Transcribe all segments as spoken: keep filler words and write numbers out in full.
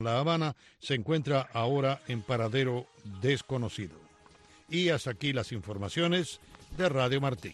La Habana se encuentra ahora en paradero desconocido. Y hasta aquí las informaciones de Radio Martí.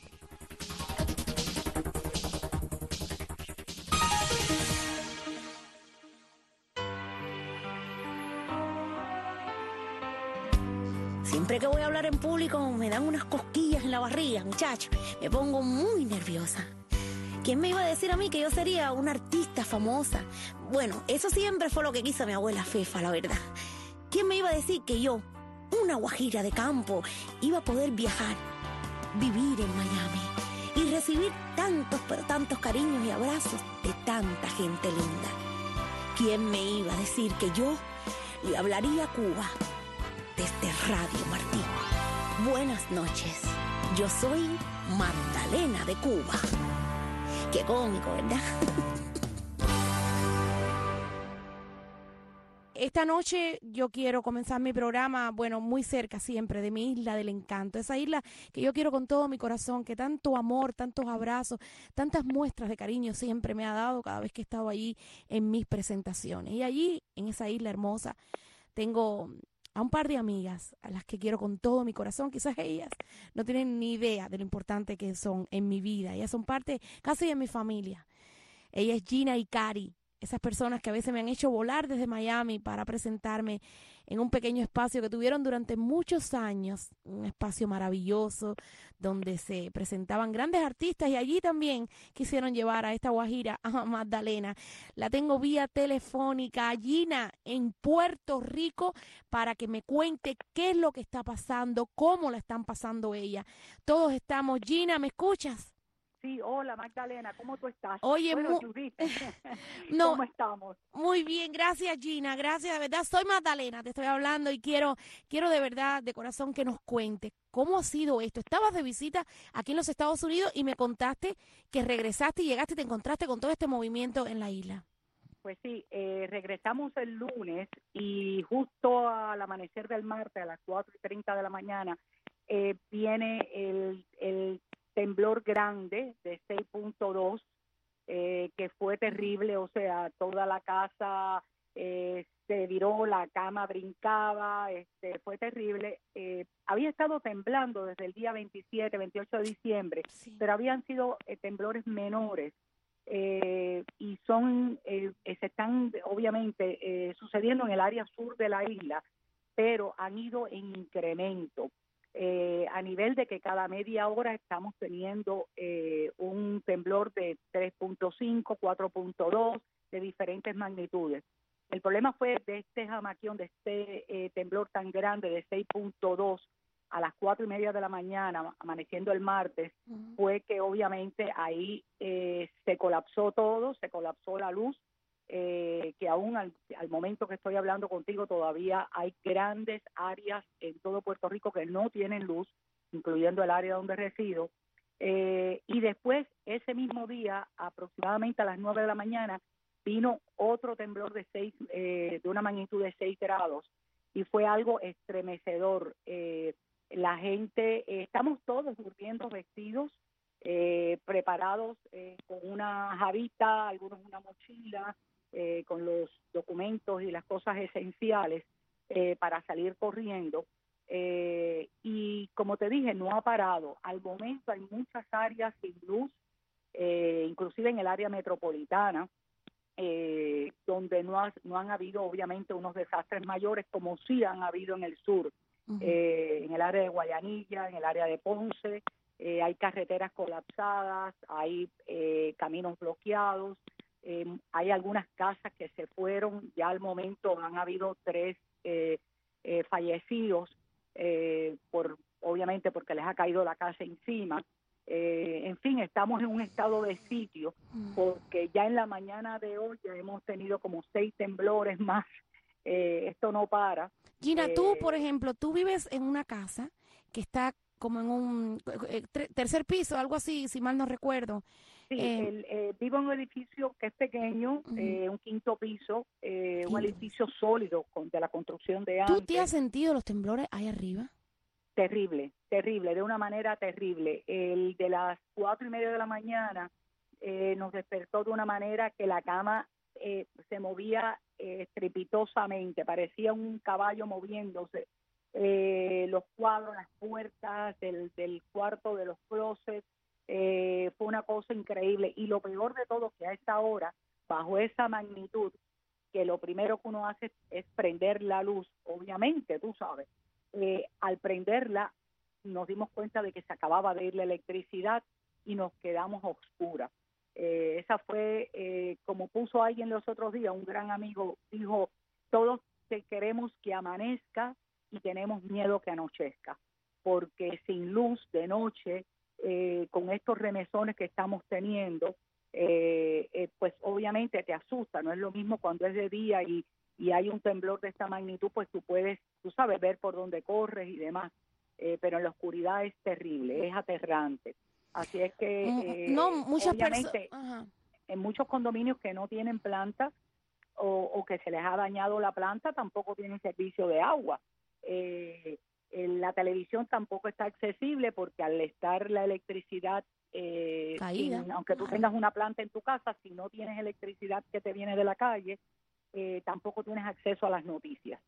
Siempre que voy a hablar en público me dan unas cosquillas en la barriga, muchacho. Me pongo muy nerviosa. ¿Quién me iba a decir a mí que yo sería una artista famosa? Bueno, eso siempre fue lo que quiso mi abuela Fefa, la verdad. ¿Quién me iba a decir que yo, una guajira de campo, iba a poder viajar, vivir en Miami y recibir tantos, pero tantos cariños y abrazos de tanta gente linda? ¿Quién me iba a decir que yo le hablaría a Cuba desde Radio Martí? Buenas noches, yo soy Magdalena de Cuba. Qué cómico, ¿verdad? Esta noche yo quiero comenzar mi programa, bueno, muy cerca siempre de mi isla del encanto. Esa isla que yo quiero con todo mi corazón, que tanto amor, tantos abrazos, tantas muestras de cariño siempre me ha dado cada vez que he estado allí en mis presentaciones. Y allí, en esa isla hermosa, tengo a un par de amigas a las que quiero con todo mi corazón. Quizás ellas no tienen ni idea de lo importante que son en mi vida. Ellas son parte casi de mi familia. Ella es Gina y Cari, esas personas que a veces me han hecho volar desde Miami para presentarme en un pequeño espacio que tuvieron durante muchos años, un espacio maravilloso donde se presentaban grandes artistas, y allí también quisieron llevar a esta guajira, a Magdalena. La tengo vía telefónica, Gina, en Puerto Rico, para que me cuente qué es lo que está pasando, cómo la están pasando ella. Todos estamos. Gina, ¿me escuchas? Sí, hola Magdalena, ¿cómo tú estás? Oye, bueno, mu- Judith, no, ¿cómo estamos? muy bien, gracias Gina, gracias, de verdad. Soy Magdalena, te estoy hablando y quiero, quiero de verdad, de corazón, que nos cuentes cómo ha sido esto. Estabas de visita aquí en los Estados Unidos y me contaste que regresaste y llegaste y te encontraste con todo este movimiento en la isla. Pues sí, eh, regresamos el lunes y justo al amanecer del martes, a las cuatro y treinta de la mañana, eh, viene el, el temblor grande de seis punto dos, eh, que fue terrible. O sea, toda la casa eh, se viró, la cama brincaba, este, fue terrible. Eh, había estado temblando desde el día veintisiete, veintiocho de diciembre, Sí. pero habían sido eh, temblores menores. Eh, y son eh, se están obviamente eh, sucediendo en el área sur de la isla, pero han ido en incremento, eh, a nivel de que cada media hora estamos teniendo eh, un temblor de tres punto cinco, cuatro punto dos, de diferentes magnitudes. El problema fue de este jamaquión, de este eh, temblor tan grande de seis punto dos a las cuatro y media de la mañana, amaneciendo el martes, uh-huh. fue que obviamente ahí eh, se colapsó todo, se colapsó la luz, eh, que aún al, al momento que estoy hablando contigo todavía hay grandes áreas en todo Puerto Rico que no tienen luz, incluyendo el área donde resido. Eh, y después, ese mismo día, aproximadamente a las nueve de la mañana, vino otro temblor de seis, eh, de una magnitud de seis grados, y fue algo estremecedor. Eh, la gente, eh, estamos todos durmiendo vestidos, eh, preparados eh, con una jarita, algunos una mochila, eh, con los documentos y las cosas esenciales eh, para salir corriendo. Eh, y como te dije, no ha parado. Al momento hay muchas áreas sin luz, eh, inclusive en el área metropolitana, eh, donde no, ha, no han habido obviamente unos desastres mayores como sí han habido en el sur. Uh-huh. eh, en el área de Guayanilla, en el área de Ponce, eh, hay carreteras colapsadas, hay eh, caminos bloqueados, eh, hay algunas casas que se fueron, ya al momento han habido tres eh, eh, fallecidos, eh, por obviamente porque les ha caído la casa encima. Eh, en fin, estamos en un estado de sitio, porque ya en la mañana de hoy ya hemos tenido como seis temblores más. Eh, esto no para. Gina, eh, tú, por ejemplo, tú vives en una casa que está como en un eh, tercer piso, algo así, si mal no recuerdo. Sí, eh, el, eh, vivo en un edificio que es pequeño, uh-huh. eh, un quinto piso, eh, un edificio sólido con, de la construcción de antes. ¿Tú te has sentido los temblores ahí arriba? Terrible, terrible, de una manera terrible. El de las cuatro y media de la mañana eh, nos despertó de una manera que la cama eh, se movía eh, estrepitosamente, parecía un caballo moviéndose. Eh, los cuadros, las puertas del, del cuarto de los closets, eh, fue una cosa increíble. Y lo peor de todo, que a esta hora, bajo esa magnitud, que lo primero que uno hace es prender la luz, obviamente, tú sabes. Eh, al prenderla, nos dimos cuenta de que se acababa de ir la electricidad y nos quedamos a oscuras. Eh, esa fue, eh, como puso alguien los otros días, un gran amigo, dijo, todos te queremos que amanezca y tenemos miedo que anochezca, porque sin luz de noche, eh, con estos remesones que estamos teniendo, eh, eh, pues obviamente te asusta. No es lo mismo cuando es de día y, y hay un temblor de esta magnitud, pues tú puedes, tú sabes, ver por dónde corres y demás, eh, pero en la oscuridad es terrible, es aterrante. Así es que, eh, no, muchas obviamente, personas, en muchos condominios que no tienen planta o, o que se les ha dañado la planta, tampoco tienen servicio de agua. Eh, en la televisión tampoco está accesible porque al estar la electricidad, eh, caída, sin, aunque tú ajá. tengas una planta en tu casa, si no tienes electricidad que te viene de la calle, eh, tampoco tienes acceso a las noticias.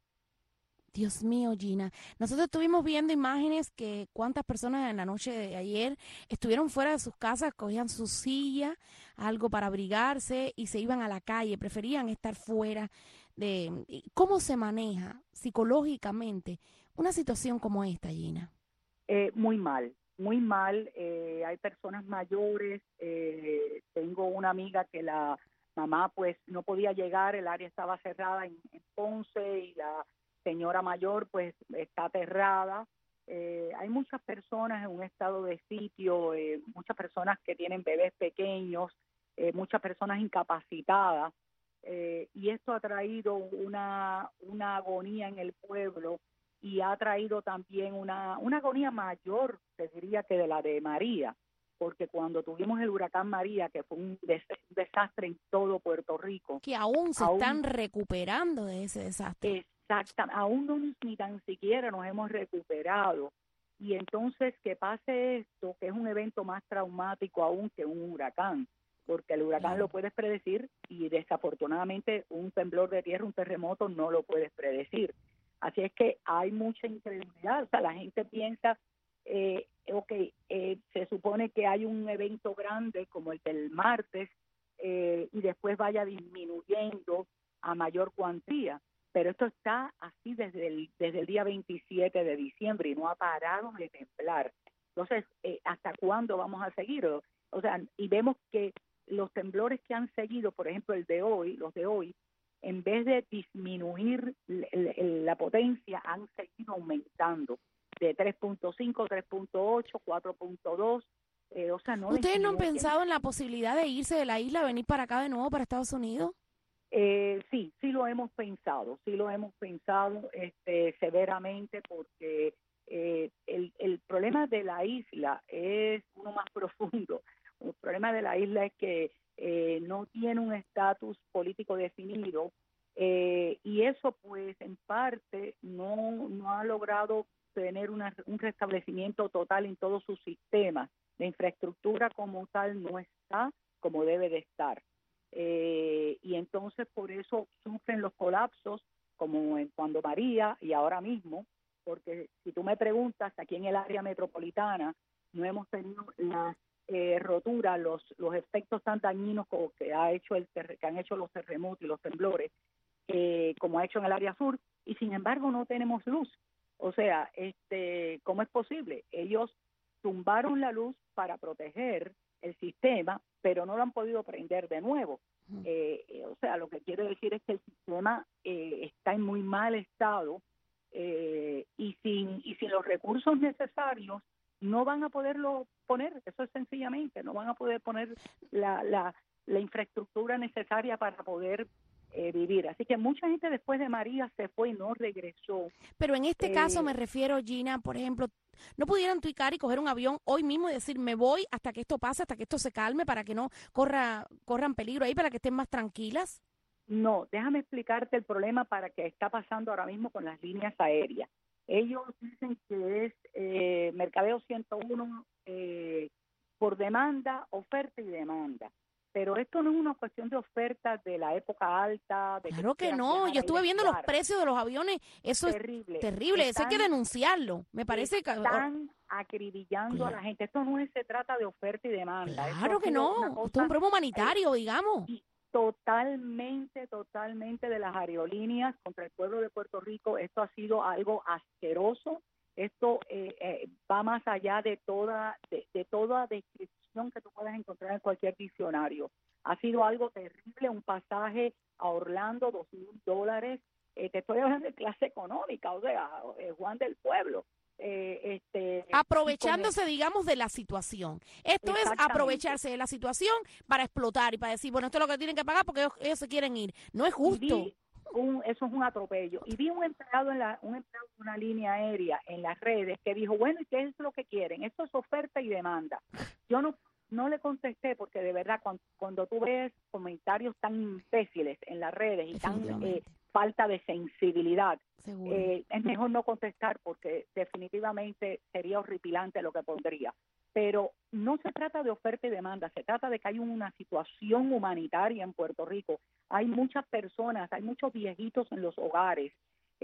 Dios mío, Gina. Nosotros estuvimos viendo imágenes que cuántas personas en la noche de ayer estuvieron fuera de sus casas, cogían su silla, algo para abrigarse y se iban a la calle, preferían estar fuera de... ¿Cómo se maneja psicológicamente una situación como esta, Gina? Eh, muy mal, muy mal. Eh, hay personas mayores. Eh, tengo una amiga que la mamá pues no podía llegar, el área estaba cerrada en, en Ponce y la señora mayor pues está aterrada. Eh, hay muchas personas en un estado de sitio, eh, muchas personas que tienen bebés pequeños, eh, muchas personas incapacitadas, eh, y esto ha traído una, una agonía en el pueblo y ha traído también una, una agonía mayor, te diría, que de la de María, porque cuando tuvimos el huracán María, que fue un, des- un desastre en todo Puerto Rico, Que aún se aún están recuperando de ese desastre. Exacta, aún no nos- ni tan siquiera nos hemos recuperado. Y entonces que pase esto, que es un evento más traumático aún que un huracán, porque el huracán Claro. lo puedes predecir y desafortunadamente un temblor de tierra, un terremoto no lo puedes predecir. Así es que hay mucha incredulidad, o sea, la gente piensa, eh, ok, eh, se supone que hay un evento grande como el del martes, eh, y después vaya disminuyendo a mayor cuantía. Pero esto está así desde el, desde el día veintisiete de diciembre y no ha parado de temblar. Entonces, eh, ¿hasta cuándo vamos a seguir? O, o sea, y vemos que los temblores que han seguido, por ejemplo, el de hoy, los de hoy, en vez de disminuir l- l- la potencia, han seguido aumentando de tres punto cinco, tres punto ocho, cuatro punto dos, eh, o sea, no ¿Ustedes no han disminuyen. pensado en la posibilidad de irse de la isla, venir para acá de nuevo, para Estados Unidos? Eh, sí, sí lo hemos pensado, sí lo hemos pensado este, severamente porque eh, el, el problema de la isla es uno más profundo. El problema de la isla es que eh, no tiene un estatus político definido, eh, y eso pues en parte no, no ha logrado tener una, un restablecimiento total en todos sus sistemas. La infraestructura como tal no está como debe de estar. Eh, y entonces por eso sufren los colapsos como en cuando María y ahora mismo, porque si tú me preguntas, aquí en el área metropolitana no hemos tenido las eh, roturas, los los efectos tan dañinos como que ha hecho el ter- que han hecho los terremotos y los temblores, eh, como ha hecho en el área sur, y sin embargo no tenemos luz. O sea, este, ¿cómo es posible? Ellos tumbaron la luz para proteger el sistema, pero no lo han podido prender de nuevo. Eh, eh, o sea, lo que quiero decir es que el sistema eh, está en muy mal estado, eh, y sin y sin los recursos necesarios no van a poderlo poner. Eso es sencillamente, no van a poder poner la, la, la infraestructura necesaria para poder eh, vivir. Así que mucha gente después de María se fue y no regresó. Pero en este Eh, caso me refiero, Gina, por ejemplo, ¿no pudieran tuicar y coger un avión hoy mismo y decir, me voy hasta que esto pase, hasta que esto se calme, para que no corra corran peligro ahí, para que estén más tranquilas? No, déjame explicarte el problema para que está pasando ahora mismo con las líneas aéreas. Ellos dicen que es eh, mercadeo ciento uno, eh, por demanda, oferta y demanda. pero esto no es una cuestión de ofertas de la época alta. De Claro que que no, yo estuve viendo los precios de los aviones, eso terrible. es terrible, eso hay que denunciarlo, me parece que... Están acribillando claro. a la gente, esto no es, se trata de oferta y demanda. Claro que no, esto es un problema humanitario, eh, digamos. Y totalmente, totalmente de las aerolíneas contra el pueblo de Puerto Rico, esto ha sido algo asqueroso, esto eh, eh, va más allá de toda, de, de toda descripción que tú puedas encontrar en cualquier diccionario. Ha sido algo terrible, un pasaje a Orlando, dos mil dólares, eh, te estoy hablando de clase económica, o sea, eh, Juan del Pueblo. Eh, este, aprovechándose, el... digamos, de la situación. Esto es aprovecharse de la situación para explotar y para decir, bueno, esto es lo que tienen que pagar porque ellos, ellos se quieren ir. No es justo. Un, eso es un atropello. Y vi un empleado en la, un empleado de una línea aérea en las redes que dijo, bueno, ¿y qué es lo que quieren? Esto es oferta y demanda. Yo no no le contesté porque de verdad cuando, cuando tú ves comentarios tan imbéciles en las redes y tan eh, falta de sensibilidad, eh, es mejor no contestar porque definitivamente sería horripilante lo que pondría. Pero no se trata de oferta y demanda, se trata de que hay una situación humanitaria en Puerto Rico. Hay muchas personas, hay muchos viejitos en los hogares,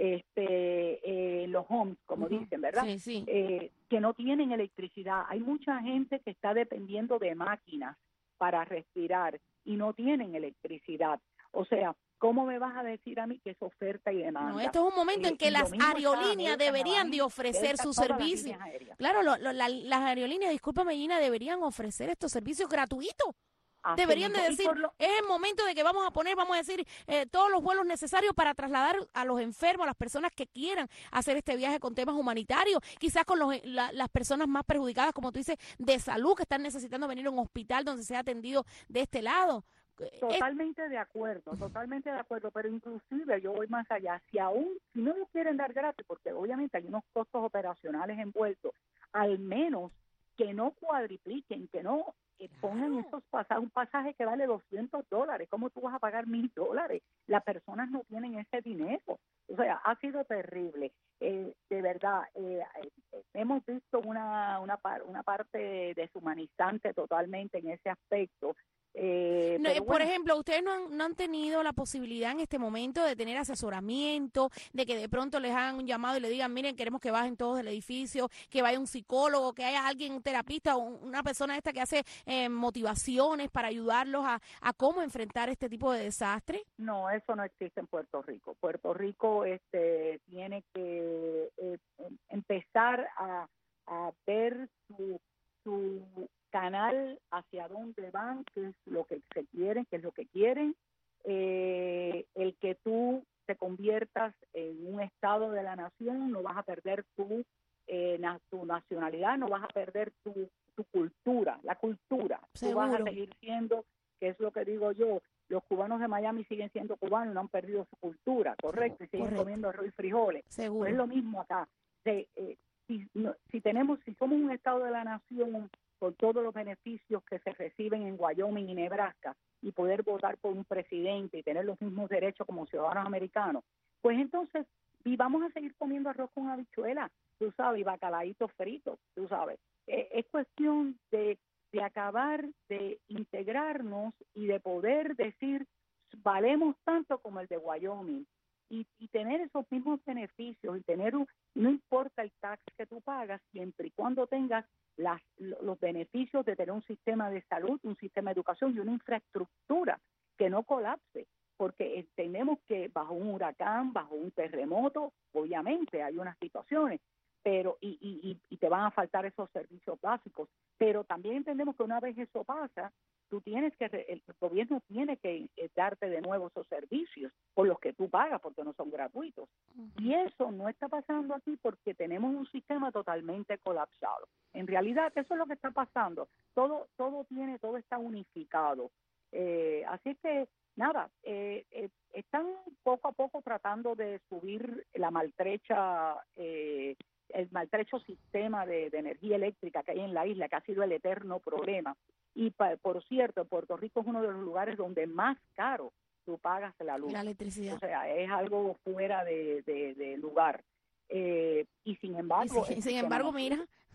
este, eh, los homes, como uh-huh. dicen, ¿verdad? Sí, sí. Eh, que no tienen electricidad. Hay mucha gente que está dependiendo de máquinas para respirar y no tienen electricidad. O sea, ¿cómo me vas a decir a mí que es oferta y demanda? No, esto es un momento eh, en que las aerolíneas deberían de ofrecer su servicio. Claro, lo, lo, la, las aerolíneas, discúlpame Gina, deberían ofrecer estos servicios gratuitos. Así deberían de decir, lo... es el momento de que vamos a poner, vamos a decir, eh, todos los vuelos necesarios para trasladar a los enfermos, a las personas que quieran hacer este viaje con temas humanitarios, quizás con los, la, las personas más perjudicadas, como tú dices, de salud, que están necesitando venir a un hospital donde sea atendido de este lado. Totalmente es... de acuerdo, totalmente de acuerdo, pero inclusive yo voy más allá, si aún, si no lo quieren dar gratis, porque obviamente hay unos costos operacionales envueltos, al menos que no cuadripliquen, que no que pongan esos pasajes, un pasaje que vale doscientos dólares, ¿cómo tú vas a pagar mil dólares? Las personas no tienen ese dinero, o sea, ha sido terrible, eh, de verdad, eh, eh, hemos visto una, una, una parte deshumanizante totalmente en ese aspecto. Eh, no, pero por bueno. ejemplo, ustedes no han, no han tenido la posibilidad en este momento de tener asesoramiento, de que de pronto les hagan un llamado y le digan, miren, queremos que bajen todos del edificio, que vaya un psicólogo, que haya alguien, un terapista, una persona esta que hace eh, motivaciones para ayudarlos a, a cómo enfrentar este tipo de desastre? No, eso no existe en Puerto Rico. Puerto Rico este tiene que eh, empezar a, a ver su, su canal hacia dónde van, qué es lo que se quieren, qué es lo que quieren, eh, el que tú te conviertas en un estado de la nación, no vas a perder tu, eh, na, tu nacionalidad, no vas a perder tu, tu cultura, la cultura, Seguro. Tú vas a seguir siendo, que es lo que digo yo, los cubanos de Miami siguen siendo cubanos y no han perdido su cultura, correcto, y siguen Correcto. comiendo arroz y frijoles. Seguro. Pues es lo mismo acá. De, eh, si, no, si tenemos, si somos un estado de la nación con todos los beneficios que se reciben en Wyoming y Nebraska y poder votar por un presidente y tener los mismos derechos como ciudadanos americanos, pues entonces y vamos a seguir comiendo arroz con habichuela, tú sabes, y bacalaitos fritos, tú sabes. Eh, es cuestión de, de acabar de integrarnos y de poder decir, valemos tanto como el de Wyoming. Y, y tener esos mismos beneficios y tener un, no importa el tax que tú pagas, siempre y cuando tengas las, los beneficios de tener un sistema de salud, un sistema de educación y una infraestructura que no colapse, porque tenemos que bajo un huracán, bajo un terremoto, obviamente hay unas situaciones, pero y, y, y te van a faltar esos servicios básicos, pero también entendemos que una vez eso pasa, tú tienes que, el gobierno tiene que darte de nuevo esos servicios por los que tú pagas, porque no son gratuitos. Uh-huh. Y eso no está pasando aquí porque tenemos un sistema totalmente colapsado. En realidad, eso es lo que está pasando. Todo todo tiene, todo está unificado. Eh, así que, nada, eh, eh, están poco a poco tratando de subir la maltrecha, eh, el maltrecho sistema de, de energía eléctrica que hay en la isla, que ha sido el eterno problema. Y pa, por cierto, Puerto Rico es uno de los lugares donde más caro tú pagas la luz. La electricidad. O sea, es algo fuera de, de, de lugar. Eh, y sin embargo... Y sin, sin embargo, mira...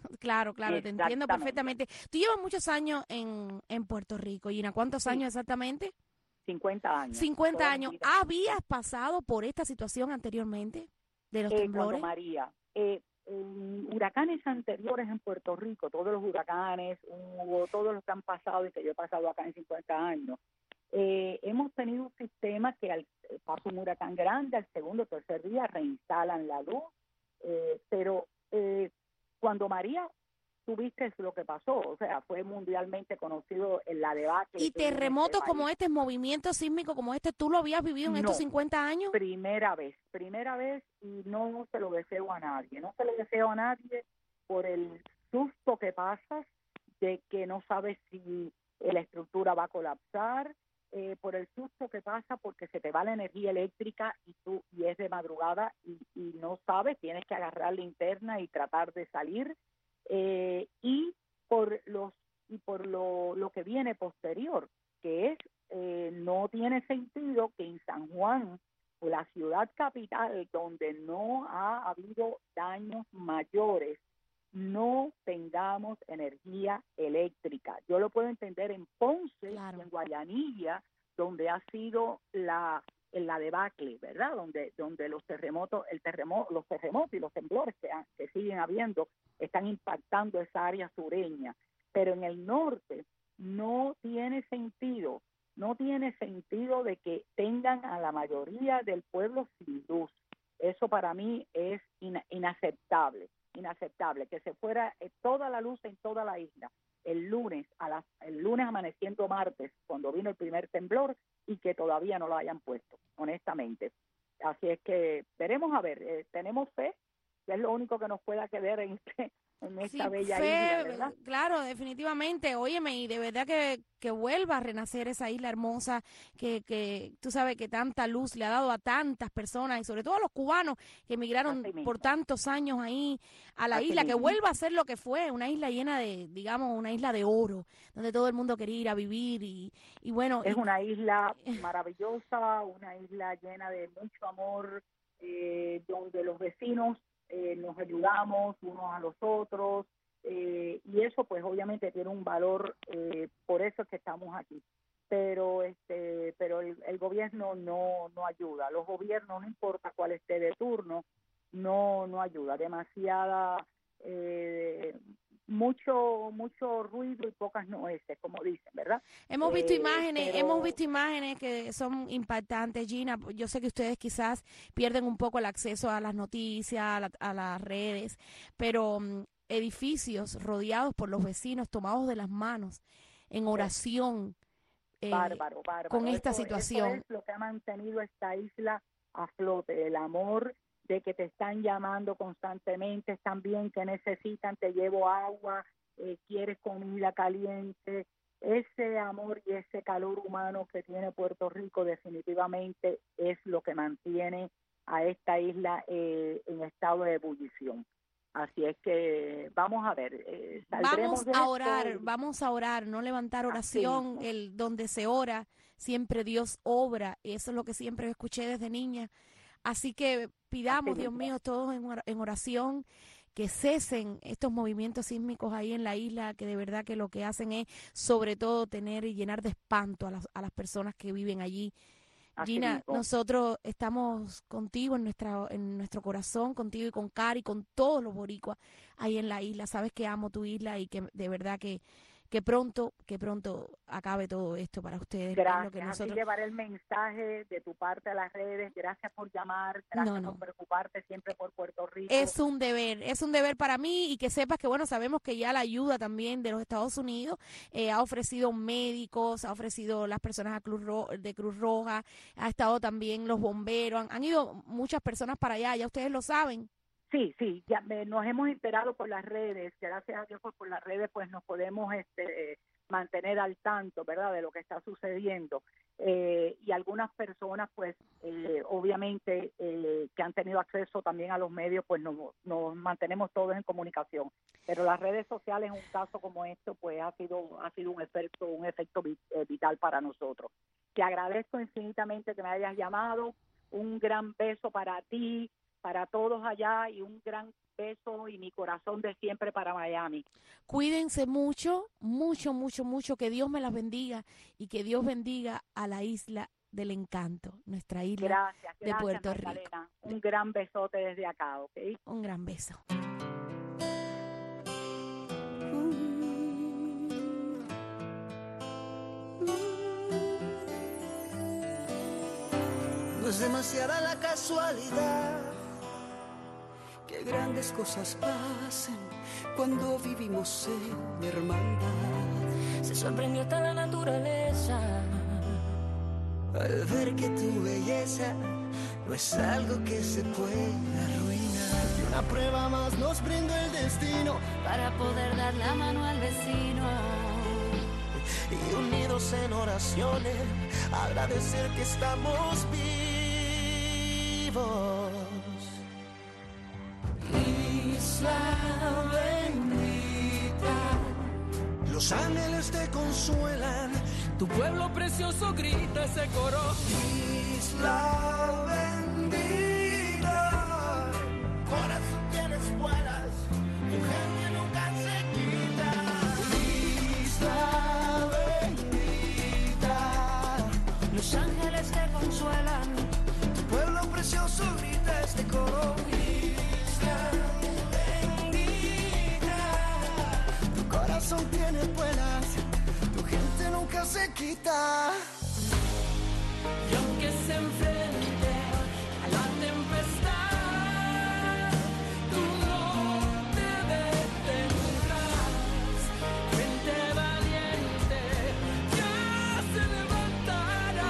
Claro, claro, te entiendo perfectamente. Tú llevas muchos años en, en Puerto Rico, Gina. ¿Cuántos Sí. años exactamente? cincuenta años. cincuenta toda mi años. vida. ¿Habías pasado por esta situación anteriormente de los Eh, temblores? Cuando María, eh, en huracanes anteriores en Puerto Rico, todos los huracanes, hubo todos los que han pasado y que yo he pasado acá en cincuenta años, eh, hemos tenido un sistema que al paso un huracán grande, al segundo o tercer día reinstalan la luz, eh, pero eh, cuando María, tuviste lo que pasó, o sea, fue mundialmente conocido en la debacle. ¿Y terremotos este como este, movimientos sísmicos como este, tú lo habías vivido en no, estos cincuenta años? Primera vez, primera vez y no se lo deseo a nadie, no se lo deseo a nadie por el susto que pasas de que no sabes si la estructura va a colapsar, eh, por el susto que pasa porque se te va la energía eléctrica y tú y es de madrugada y, y no sabes, tienes que agarrar linterna y tratar de salir, eh, y por los y por lo, lo que viene posterior, que es eh, no tiene sentido que en San Juan, la ciudad capital, donde no ha habido daños mayores, no tengamos energía eléctrica. Yo lo puedo entender en Ponce, Claro. y en Guayanilla, donde ha sido la la debacle, ¿verdad? Donde donde los terremotos, el terremoto, los terremotos y los temblores que, han, que siguen habiendo están impactando esa área sureña. Pero en el norte no tiene sentido, no tiene sentido de que tengan a la mayoría del pueblo sin luz. Eso para mí es ina- inaceptable, inaceptable, que se fuera eh, toda la luz en toda la isla el lunes, a las, el lunes amaneciendo martes, cuando vino el primer temblor, y que todavía no lo hayan puesto, honestamente. Así es que veremos a ver, eh, tenemos fe, que es lo único que nos pueda quedar en este en esta Sí, bella fe, isla, ¿verdad? claro, definitivamente. Óyeme, y de verdad que, que vuelva a renacer esa isla hermosa que, que tú sabes que tanta luz le ha dado a tantas personas y sobre todo a los cubanos que emigraron Así mismo. por tantos años ahí a la Así isla, que mismo. vuelva a ser lo que fue, una isla llena de, digamos, una isla de oro, donde todo el mundo quería ir a vivir y, y bueno. Es y, una isla maravillosa, una isla llena de mucho amor, eh, donde los vecinos eh, nos ayudamos unos a los otros, eh, y eso pues obviamente tiene un valor, eh, por eso es que estamos aquí. Pero este, pero el, el gobierno no no ayuda, los gobiernos, no importa cuál esté de turno, no no ayuda, demasiada eh, mucho mucho ruido y pocas nueces, como dicen, ¿verdad? Hemos visto Eh, imágenes, pero hemos visto imágenes que son impactantes, Gina. Yo sé que ustedes quizás pierden un poco el acceso a las noticias, a, la- a las redes, pero mm, edificios rodeados por los vecinos, tomados de las manos, en oración, eh, bárbaro, bárbaro. con esta Eso, eso situación. es lo que ha mantenido esta isla a flote, el amor de que te están llamando constantemente, están bien, que necesitan, te llevo agua, eh, quieres comida caliente. Ese amor y ese calor humano que tiene Puerto Rico definitivamente es lo que mantiene a esta isla eh, en estado de ebullición. Así es que vamos a ver, eh, Vamos saldremos de a esto orar, y- vamos a orar, no levantar así oración, mismo. el donde se ora, siempre Dios obra. Eso es lo que siempre escuché desde niña. Así que pidamos, Así Dios mismo. mío, todos en or- en oración, que cesen estos movimientos sísmicos ahí en la isla, que de verdad que lo que hacen es sobre todo tener y llenar de espanto a las, a las personas que viven allí. Así Gina, mismo. nosotros estamos contigo en nuestra en nuestro corazón, contigo y con Cari, con todos los boricuas ahí en la isla. Sabes que amo tu isla y que de verdad que que pronto, que pronto acabe todo esto para ustedes. Es lo que Gracias, así nosotros. llevaré el mensaje de tu parte a las redes. Gracias por llamar, No, gracias por no. preocuparte siempre por Puerto Rico. Es un deber, es un deber para mí y que sepas que, bueno, sabemos que ya la ayuda también de los Estados Unidos eh, ha ofrecido médicos, ha ofrecido las personas a Cruz Ro- de Cruz Roja, ha estado también los bomberos, han, han ido muchas personas para allá, ya ustedes lo saben. Sí, sí, ya me- nos hemos enterado por las redes, gracias a Dios pues por las redes pues nos podemos este mantener al tanto, ¿verdad?, de lo que está sucediendo. Eh, y algunas personas pues eh, obviamente eh, que han tenido acceso también a los medios pues nos, nos mantenemos todos en comunicación. Pero las redes sociales en un caso como esto pues ha sido ha sido un efecto un efecto vi- eh, vital para nosotros. Te agradezco infinitamente que me hayas llamado, un gran beso para ti. para todos allá y un gran beso y mi corazón de siempre para Miami. Cuídense mucho, mucho, mucho, mucho. Que Dios me las bendiga y que Dios bendiga a la isla del encanto, nuestra isla gracias, de gracias, Puerto Magdalena. Rico. Un gran besote desde acá, ¿ok? Un gran beso. No es demasiada la casualidad que grandes cosas pasen cuando vivimos en hermandad. Se sorprendió hasta la naturaleza al ver que tu belleza no es algo que se pueda arruinar. Y una prueba más nos brindó el destino para poder dar la mano al vecino. Y unidos en oraciones, agradecer que estamos vivos. Isla bendita, los ángeles te consuelan, tu pueblo precioso grita ese coro. Isla bendita, corazón tienes vuelas, tu gente nunca se quita. Isla bendita, los ángeles te consuelan, tu pueblo precioso grita este coro. Isla bendita, tu corazón tiene vuelas, tu gente nunca se quita. Y aunque se enfrente a la tempestad, tú no te detendrás. Gente valiente ya se levantará.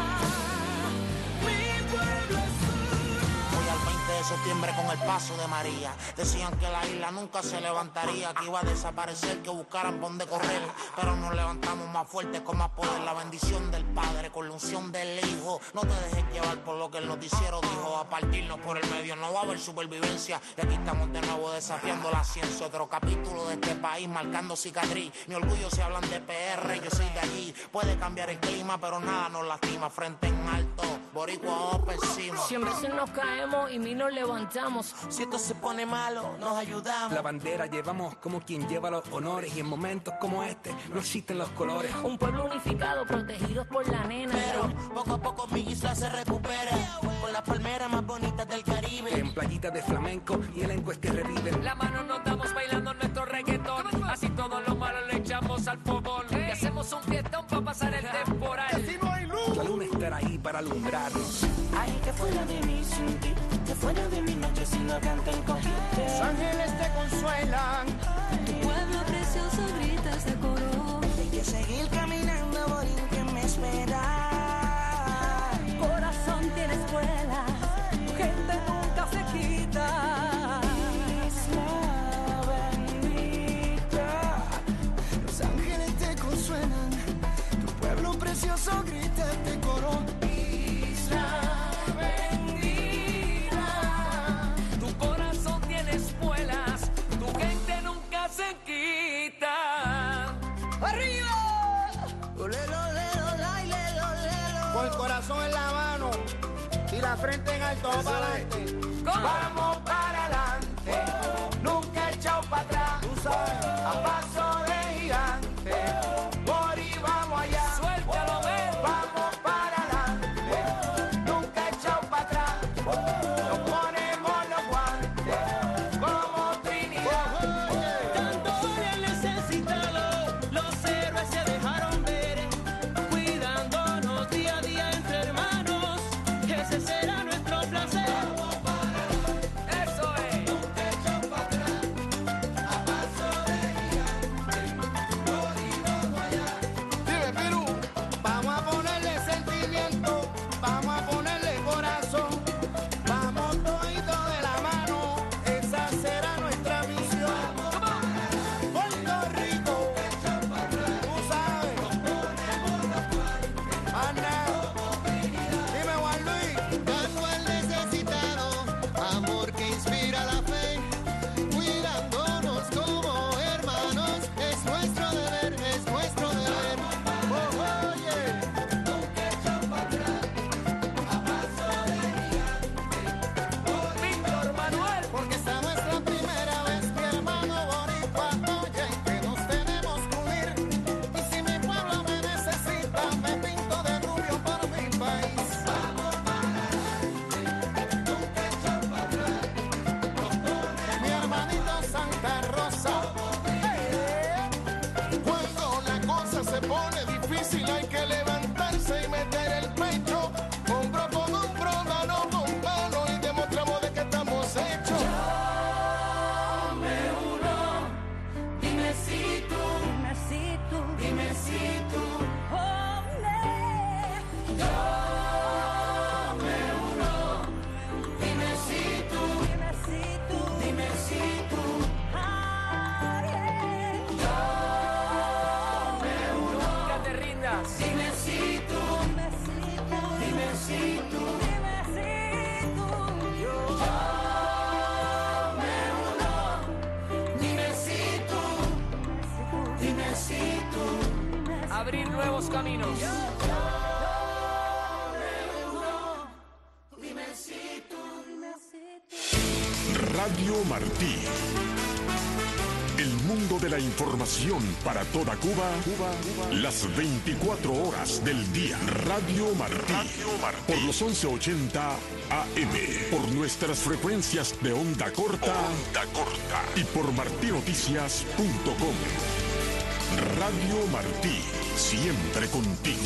Mi pueblo es uno. Hoy al veinte de septiembre con el paso de María, decían que la isla nunca se levantaría, que iba a desaparecer, que buscaran por dónde correr, pero nos levantamos más fuertes con más poder. La bendición del Padre con la unción del Hijo. No te dejes llevar por lo que el noticiero dijo. A partirnos por el medio no va a haber supervivencia, y aquí estamos de nuevo desafiando la ciencia. Otro capítulo de este país marcando cicatriz. Mi orgullo si hablan de P R, yo soy de allí. Puede cambiar el clima pero nada nos lastima. Frente en alto, boricua vamos por encima. cien veces nos caemos y ni nos levantamos. Si esto se pone malo, nos ayudamos. La bandera llevamos como quien lleva los honores, y en momentos como este no existen los colores. Un pueblo unificado, protegidos por la nena. Pero poco a poco mi isla se recupera, con las palmeras más bonitas del Caribe. En playitas de flamenco y elencos que reviven. La mano nos damos bailando nuestro reggaetón, así todo lo malo le echamos al fogón. Y hacemos un fiestón para pasar el temporal. Si no hay luz, La luna estará ahí para alumbrarnos. ay, que fuera de mí sin ti, que fuera de mi noche si no cantan con gente. Los ángeles te consuelan, Tu pueblo precioso grita este coro. hay que seguir caminando, Borín, que me espera. Corazón tiene escuela, tu gente nunca se quita. Isla bendita, los ángeles te consuelan, tu pueblo precioso grita este coro. Isla bendita, Tu corazón tiene espuelas, tu gente nunca se quita. ¡arriba! Olelo, olelo, lailelo, olelo. Con el corazón en la mano y la frente en alto, vamos para adelante. Vamos para adelante, nunca echado para atrás. Tú sabes, a paso de gigante, Bori, vamos allá. Suéltalo, ven. Vamos para adelante, nunca echado para atrás. Nos ponemos los guantes como Trinidad. Tanto el necesitado, los héroes se dejaron ver, cuidándonos día a día entre hermanos. Ese será nuestro placer. abrir nuevos caminos. Radio Martí. El mundo de la información para toda Cuba, Cuba, Cuba, las veinticuatro horas del día. Radio Martí. Radio Martí. Por los once ochenta A M. Por nuestras frecuencias de onda corta. Onda corta. Y por martinoticias punto com. Radio Martí. Siempre contigo.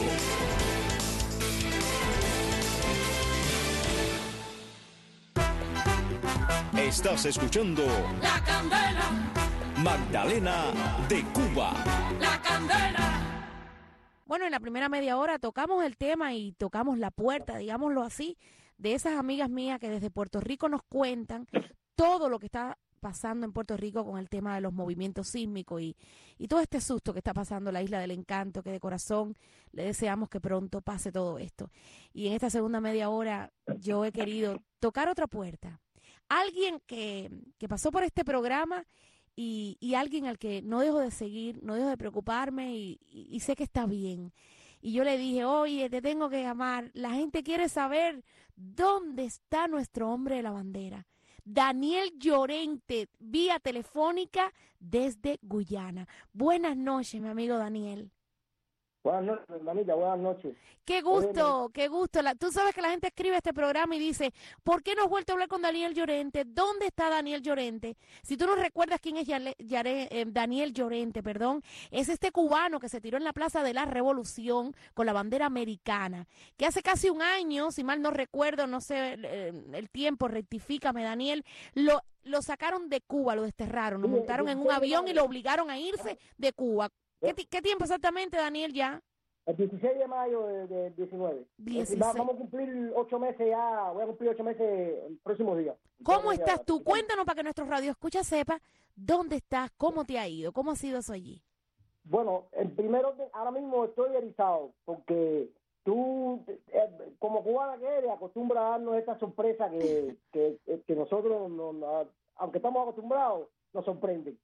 Estás escuchando La Candela, Magdalena de Cuba. La Candela. Bueno, en la primera media hora tocamos el tema y tocamos la puerta, digámoslo así, de esas amigas mías que desde Puerto Rico nos cuentan todo lo que está pasando en Puerto Rico con el tema de los movimientos sísmicos y, y todo este susto que está pasando en la Isla del Encanto, que de corazón le deseamos que pronto pase todo esto. Y en esta segunda media hora yo he querido tocar otra puerta. Alguien que, que pasó por este programa y, y alguien al que no dejo de seguir, no dejo de preocuparme y, y, y sé que está bien. Y yo le dije, oye, te tengo que llamar. La gente quiere saber dónde está nuestro hombre de la bandera. Daniel Llorente, vía telefónica desde Guyana. Buenas noches, mi amigo Daniel. Buenas noches, hermanita, buenas noches. Qué gusto, qué gusto. La, tú sabes que la gente escribe este programa y dice, ¿por qué no has vuelto a hablar con Daniel Llorente? ¿Dónde está Daniel Llorente? Si tú no recuerdas quién es Yale, Yare, eh, Daniel Llorente, perdón, es este cubano que se tiró en la Plaza de la Revolución con la bandera americana, que hace casi un año, si mal no recuerdo, no sé eh, el tiempo, rectifícame, Daniel, lo, lo sacaron de Cuba, lo desterraron, lo montaron en un avión y lo obligaron a irse de Cuba. ¿Qué, ¿Qué tiempo exactamente, Daniel, ya? El dieciséis de mayo de, de diecinueve. dieciséis. Vamos a cumplir ocho meses ya, voy a cumplir ocho meses el próximo día. ¿Cómo estás tú? Cuéntanos para que nuestros radioescuchas sepa dónde estás, cómo te ha ido, cómo ha sido eso allí. Bueno, el primero, ahora mismo estoy erizado, porque tú, eh, como cubana que eres, acostumbras a darnos esta sorpresa que, que, que nosotros, no, no, aunque estamos acostumbrados, nos sorprenden.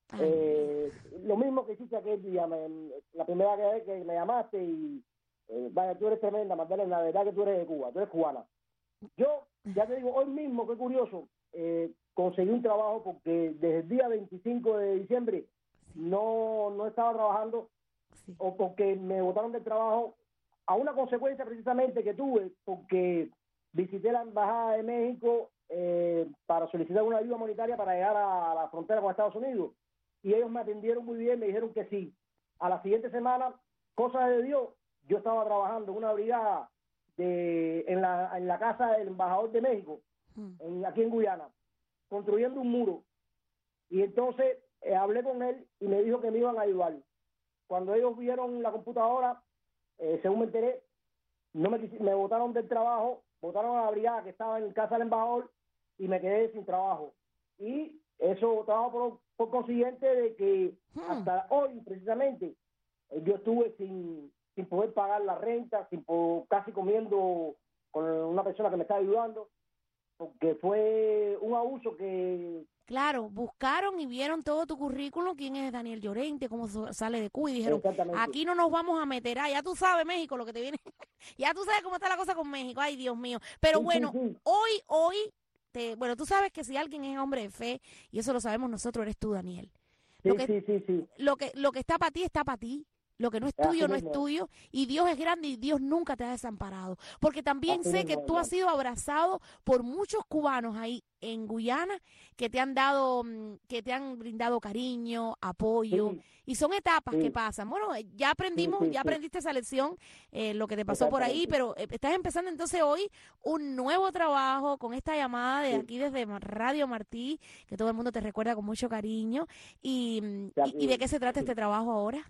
Eh, lo mismo que hiciste aquel día, me, la primera vez que me llamaste y eh, vaya, tú eres tremenda, Magdalena, la verdad que tú eres de Cuba, tú eres cubana. Yo, ya te digo, hoy mismo, qué curioso, eh, conseguí un trabajo porque desde el día veinticinco de diciembre no, no estaba trabajando sí. o porque me botaron del trabajo a una consecuencia precisamente que tuve porque visité la Embajada de México eh, para solicitar una ayuda humanitaria para llegar a la frontera con Estados Unidos. Y ellos me atendieron muy bien, me dijeron que sí. A la siguiente semana, cosa de Dios, yo estaba trabajando en una brigada de, en, la, en la casa del embajador de México, en, aquí en Guyana, construyendo un muro. Y entonces eh, hablé con él y me dijo que me iban a ayudar. Cuando ellos vieron la computadora, eh, según me enteré, no me, me botaron del trabajo, botaron a la brigada que estaba en casa del embajador y me quedé sin trabajo. Y eso trabajo por, por consiguiente de que hmm. hasta hoy precisamente yo estuve sin, sin poder pagar la renta, sin poder, casi comiendo con una persona que me estaba ayudando, porque fue un abuso que... Claro, buscaron y vieron todo tu currículum, quién es Daniel Llorente, cómo sale de Cuba y dijeron, aquí no nos vamos a meter, ah, ya tú sabes México lo que te viene, ya tú sabes cómo está la cosa con México, ay Dios mío, pero sí, bueno, sí, sí. hoy, hoy... Te, bueno, tú sabes que si alguien es hombre de fe, y eso lo sabemos nosotros, eres tú, Daniel. Lo sí, que, sí, sí, sí. Lo que, lo que está para ti, está para ti. Lo que no es tuyo, no es tuyo. Y Dios es grande y Dios nunca te ha desamparado. Porque también sé que tú has sido abrazado por muchos cubanos ahí en Guyana que te han dado, que te han brindado cariño, apoyo. Sí. Y son etapas sí. que pasan. Bueno, ya aprendimos, sí, sí, ya aprendiste esa lección, eh, lo que te pasó por ahí, pero eh, estás empezando entonces hoy un nuevo trabajo con esta llamada de sí. aquí desde Radio Martí, que todo el mundo te recuerda con mucho cariño. ¿Y, y, y de qué se trata sí. este trabajo ahora?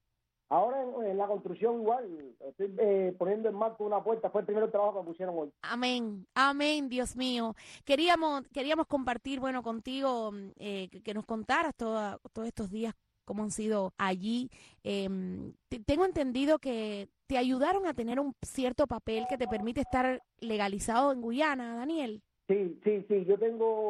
Ahora en, en la construcción igual, estoy eh, poniendo en marco una puerta, fue el primer trabajo que me pusieron hoy. Amén, amén, Dios mío. Queríamos queríamos compartir, bueno, contigo, eh, que, que nos contaras toda, todos estos días cómo han sido allí. Eh, te, tengo entendido que te ayudaron a tener un cierto papel que te permite estar legalizado en Guyana, Daniel. Sí, sí, sí, yo tengo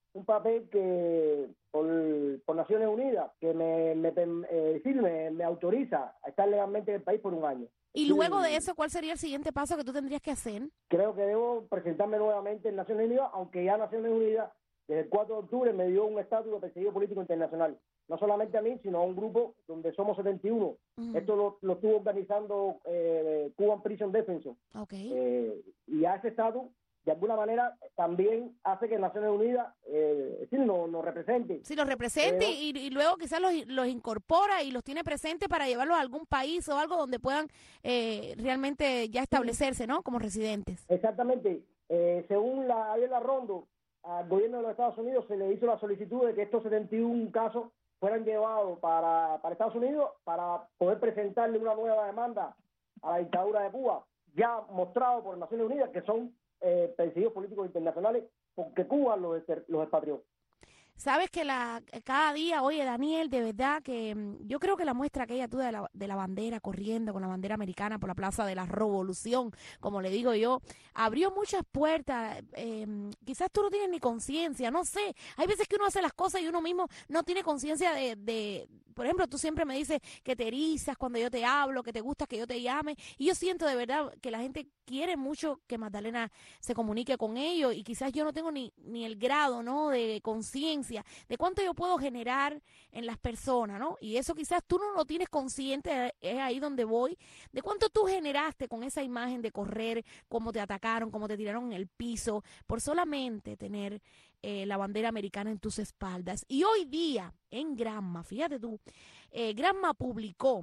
un papel que por, por Naciones Unidas, que me, me, eh, decir, me, me autoriza a estar legalmente en el país por un año. Y Sí, luego de eso, ¿cuál sería el siguiente paso que tú tendrías que hacer? Creo que debo presentarme nuevamente en Naciones Unidas, aunque ya Naciones Unidas desde el cuatro de octubre me dio un estatus de perseguido político internacional. No solamente a mí, sino a un grupo donde somos setenta y uno. Uh-huh. Esto lo, lo estuvo organizando eh, Cuban Prison Defense. Okay. Eh, y a ese estatus, de alguna manera, también hace que Naciones Unidas eh, sí, nos no represente. Sí, los represente Pero, y, y luego quizás los, los incorpora y los tiene presentes para llevarlos a algún país o algo donde puedan eh, realmente ya establecerse, ¿no? Como residentes. Exactamente. Eh, según la Ariela Rondo, al gobierno de los Estados Unidos se le hizo la solicitud de que estos setenta y uno casos fueran llevados para, para Estados Unidos para poder presentarle una nueva demanda a la dictadura de Cuba, ya mostrado por Naciones Unidas que son eh, perseguidos políticos internacionales porque Cuba los, los expatrió. Sabes que la cada día, oye Daniel, de verdad que yo creo que la muestra aquella tú de la, de la bandera corriendo con la bandera americana por la Plaza de la Revolución, como le digo yo, abrió muchas puertas. Eh, quizás tú no tienes ni conciencia, no sé. Hay veces que uno hace las cosas y uno mismo no tiene conciencia de, de, por ejemplo, tú siempre me dices que te erizas cuando yo te hablo, que te gusta que yo te llame. Y yo siento de verdad que la gente quiere mucho que Magdalena se comunique con ellos y quizás yo no tengo ni, ni el grado, ¿no?, de conciencia de cuánto yo puedo generar en las personas, ¿no? Y eso quizás tú no lo tienes consciente, es ahí donde voy, de cuánto tú generaste con esa imagen de correr, cómo te atacaron, cómo te tiraron en el piso, por solamente tener eh, la bandera americana en tus espaldas. Y hoy día, en Granma, fíjate tú, eh, Granma publicó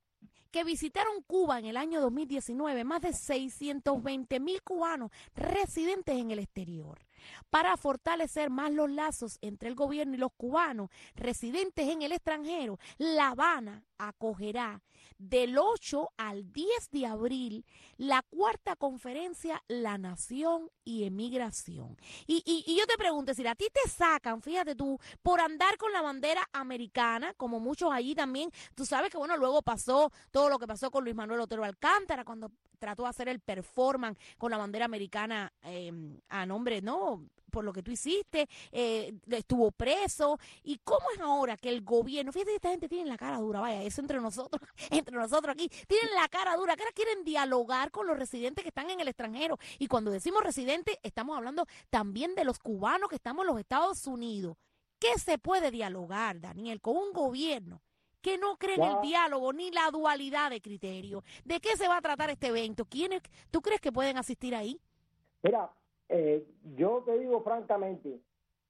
que visitaron Cuba en el año dos mil diecinueve más de seiscientos veinte mil cubanos residentes en el exterior. Para fortalecer más los lazos entre el gobierno y los cubanos residentes en el extranjero, La Habana acogerá del ocho al diez de abril la cuarta conferencia La Nación y Emigración. Y, y, y yo te pregunto, si a ti te sacan, fíjate tú, por andar con la bandera americana, como muchos allí también, tú sabes que bueno, luego pasó todo lo que pasó con Luis Manuel Otero Alcántara, cuando trató de hacer el performance con la bandera americana eh, a nombre, ¿no?, por lo que tú hiciste, eh, estuvo preso. ¿Y cómo es ahora que el gobierno, fíjate que esta gente tiene la cara dura, vaya, eso entre nosotros, entre nosotros aquí, tienen la cara dura, que ahora quieren dialogar con los residentes que están en el extranjero? Y cuando decimos residentes, estamos hablando también de los cubanos que estamos en los Estados Unidos. ¿Qué se puede dialogar, Daniel, con un gobierno que no cree en el diálogo ni la dualidad de criterio? ¿De qué se va a tratar este evento? ¿Quiénes tú crees que pueden asistir ahí? Mira, eh, yo te digo francamente,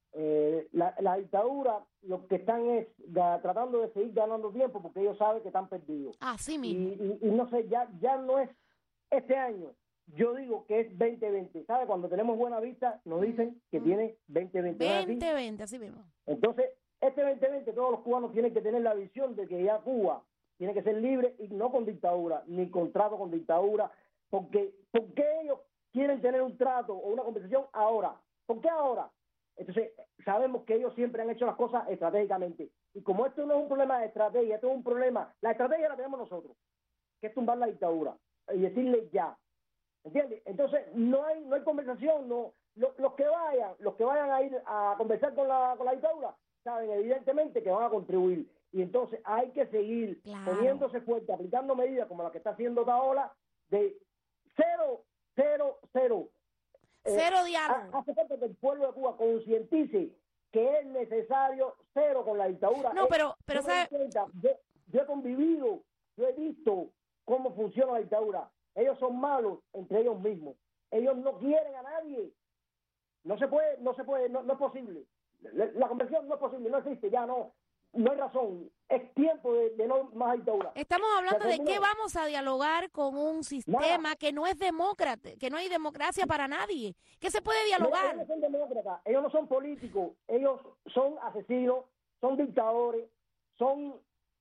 eh, la, la dictadura lo que están es ga, tratando de seguir ganando tiempo porque ellos saben que están perdidos. Así mismo. Y, y, y no sé, ya, ya no es este año. Yo digo que es veinte veinte, ¿sabes? Cuando tenemos buena vista nos dicen que mm. tiene veinte veinte. veinte veinte, así mismo. Entonces, este veinte veinte todos los cubanos tienen que tener la visión de que ya Cuba tiene que ser libre y no con dictadura, ni contrato con dictadura, porque ¿por qué ellos quieren tener un trato o una conversación ahora? ¿Por qué ahora? Entonces, sabemos que ellos siempre han hecho las cosas estratégicamente. Y como esto no es un problema de estrategia, esto es un problema, la estrategia la tenemos nosotros, que es tumbar la dictadura y decirle ya. ¿Entiendes? Entonces, no hay no hay conversación, no los, los que vayan, los que vayan a ir a conversar con la con la dictadura, saben evidentemente que van a contribuir. Y entonces hay que seguir claro. poniéndose fuerte, aplicando medidas como la que está haciendo Taola de cero Cero, cero. Cero eh, diálogo. Hace falta que el pueblo de Cuba concientice que es necesario cero con la dictadura. No, pero, pero ¿sabe? Yo, yo he convivido, yo he visto cómo funciona la dictadura. Ellos son malos entre ellos mismos. Ellos no quieren a nadie. No se puede, no se puede, no, no es posible. La, la conversión no es posible, no existe, ya no. No hay razón, es tiempo de, de no más dictadura. Estamos hablando de que vamos a dialogar con un sistema Nada. que no es demócrata, que no hay democracia para nadie. ¿Qué se puede dialogar? Ellos no son demócratas, ellos no son políticos, ellos son asesinos, son dictadores, son,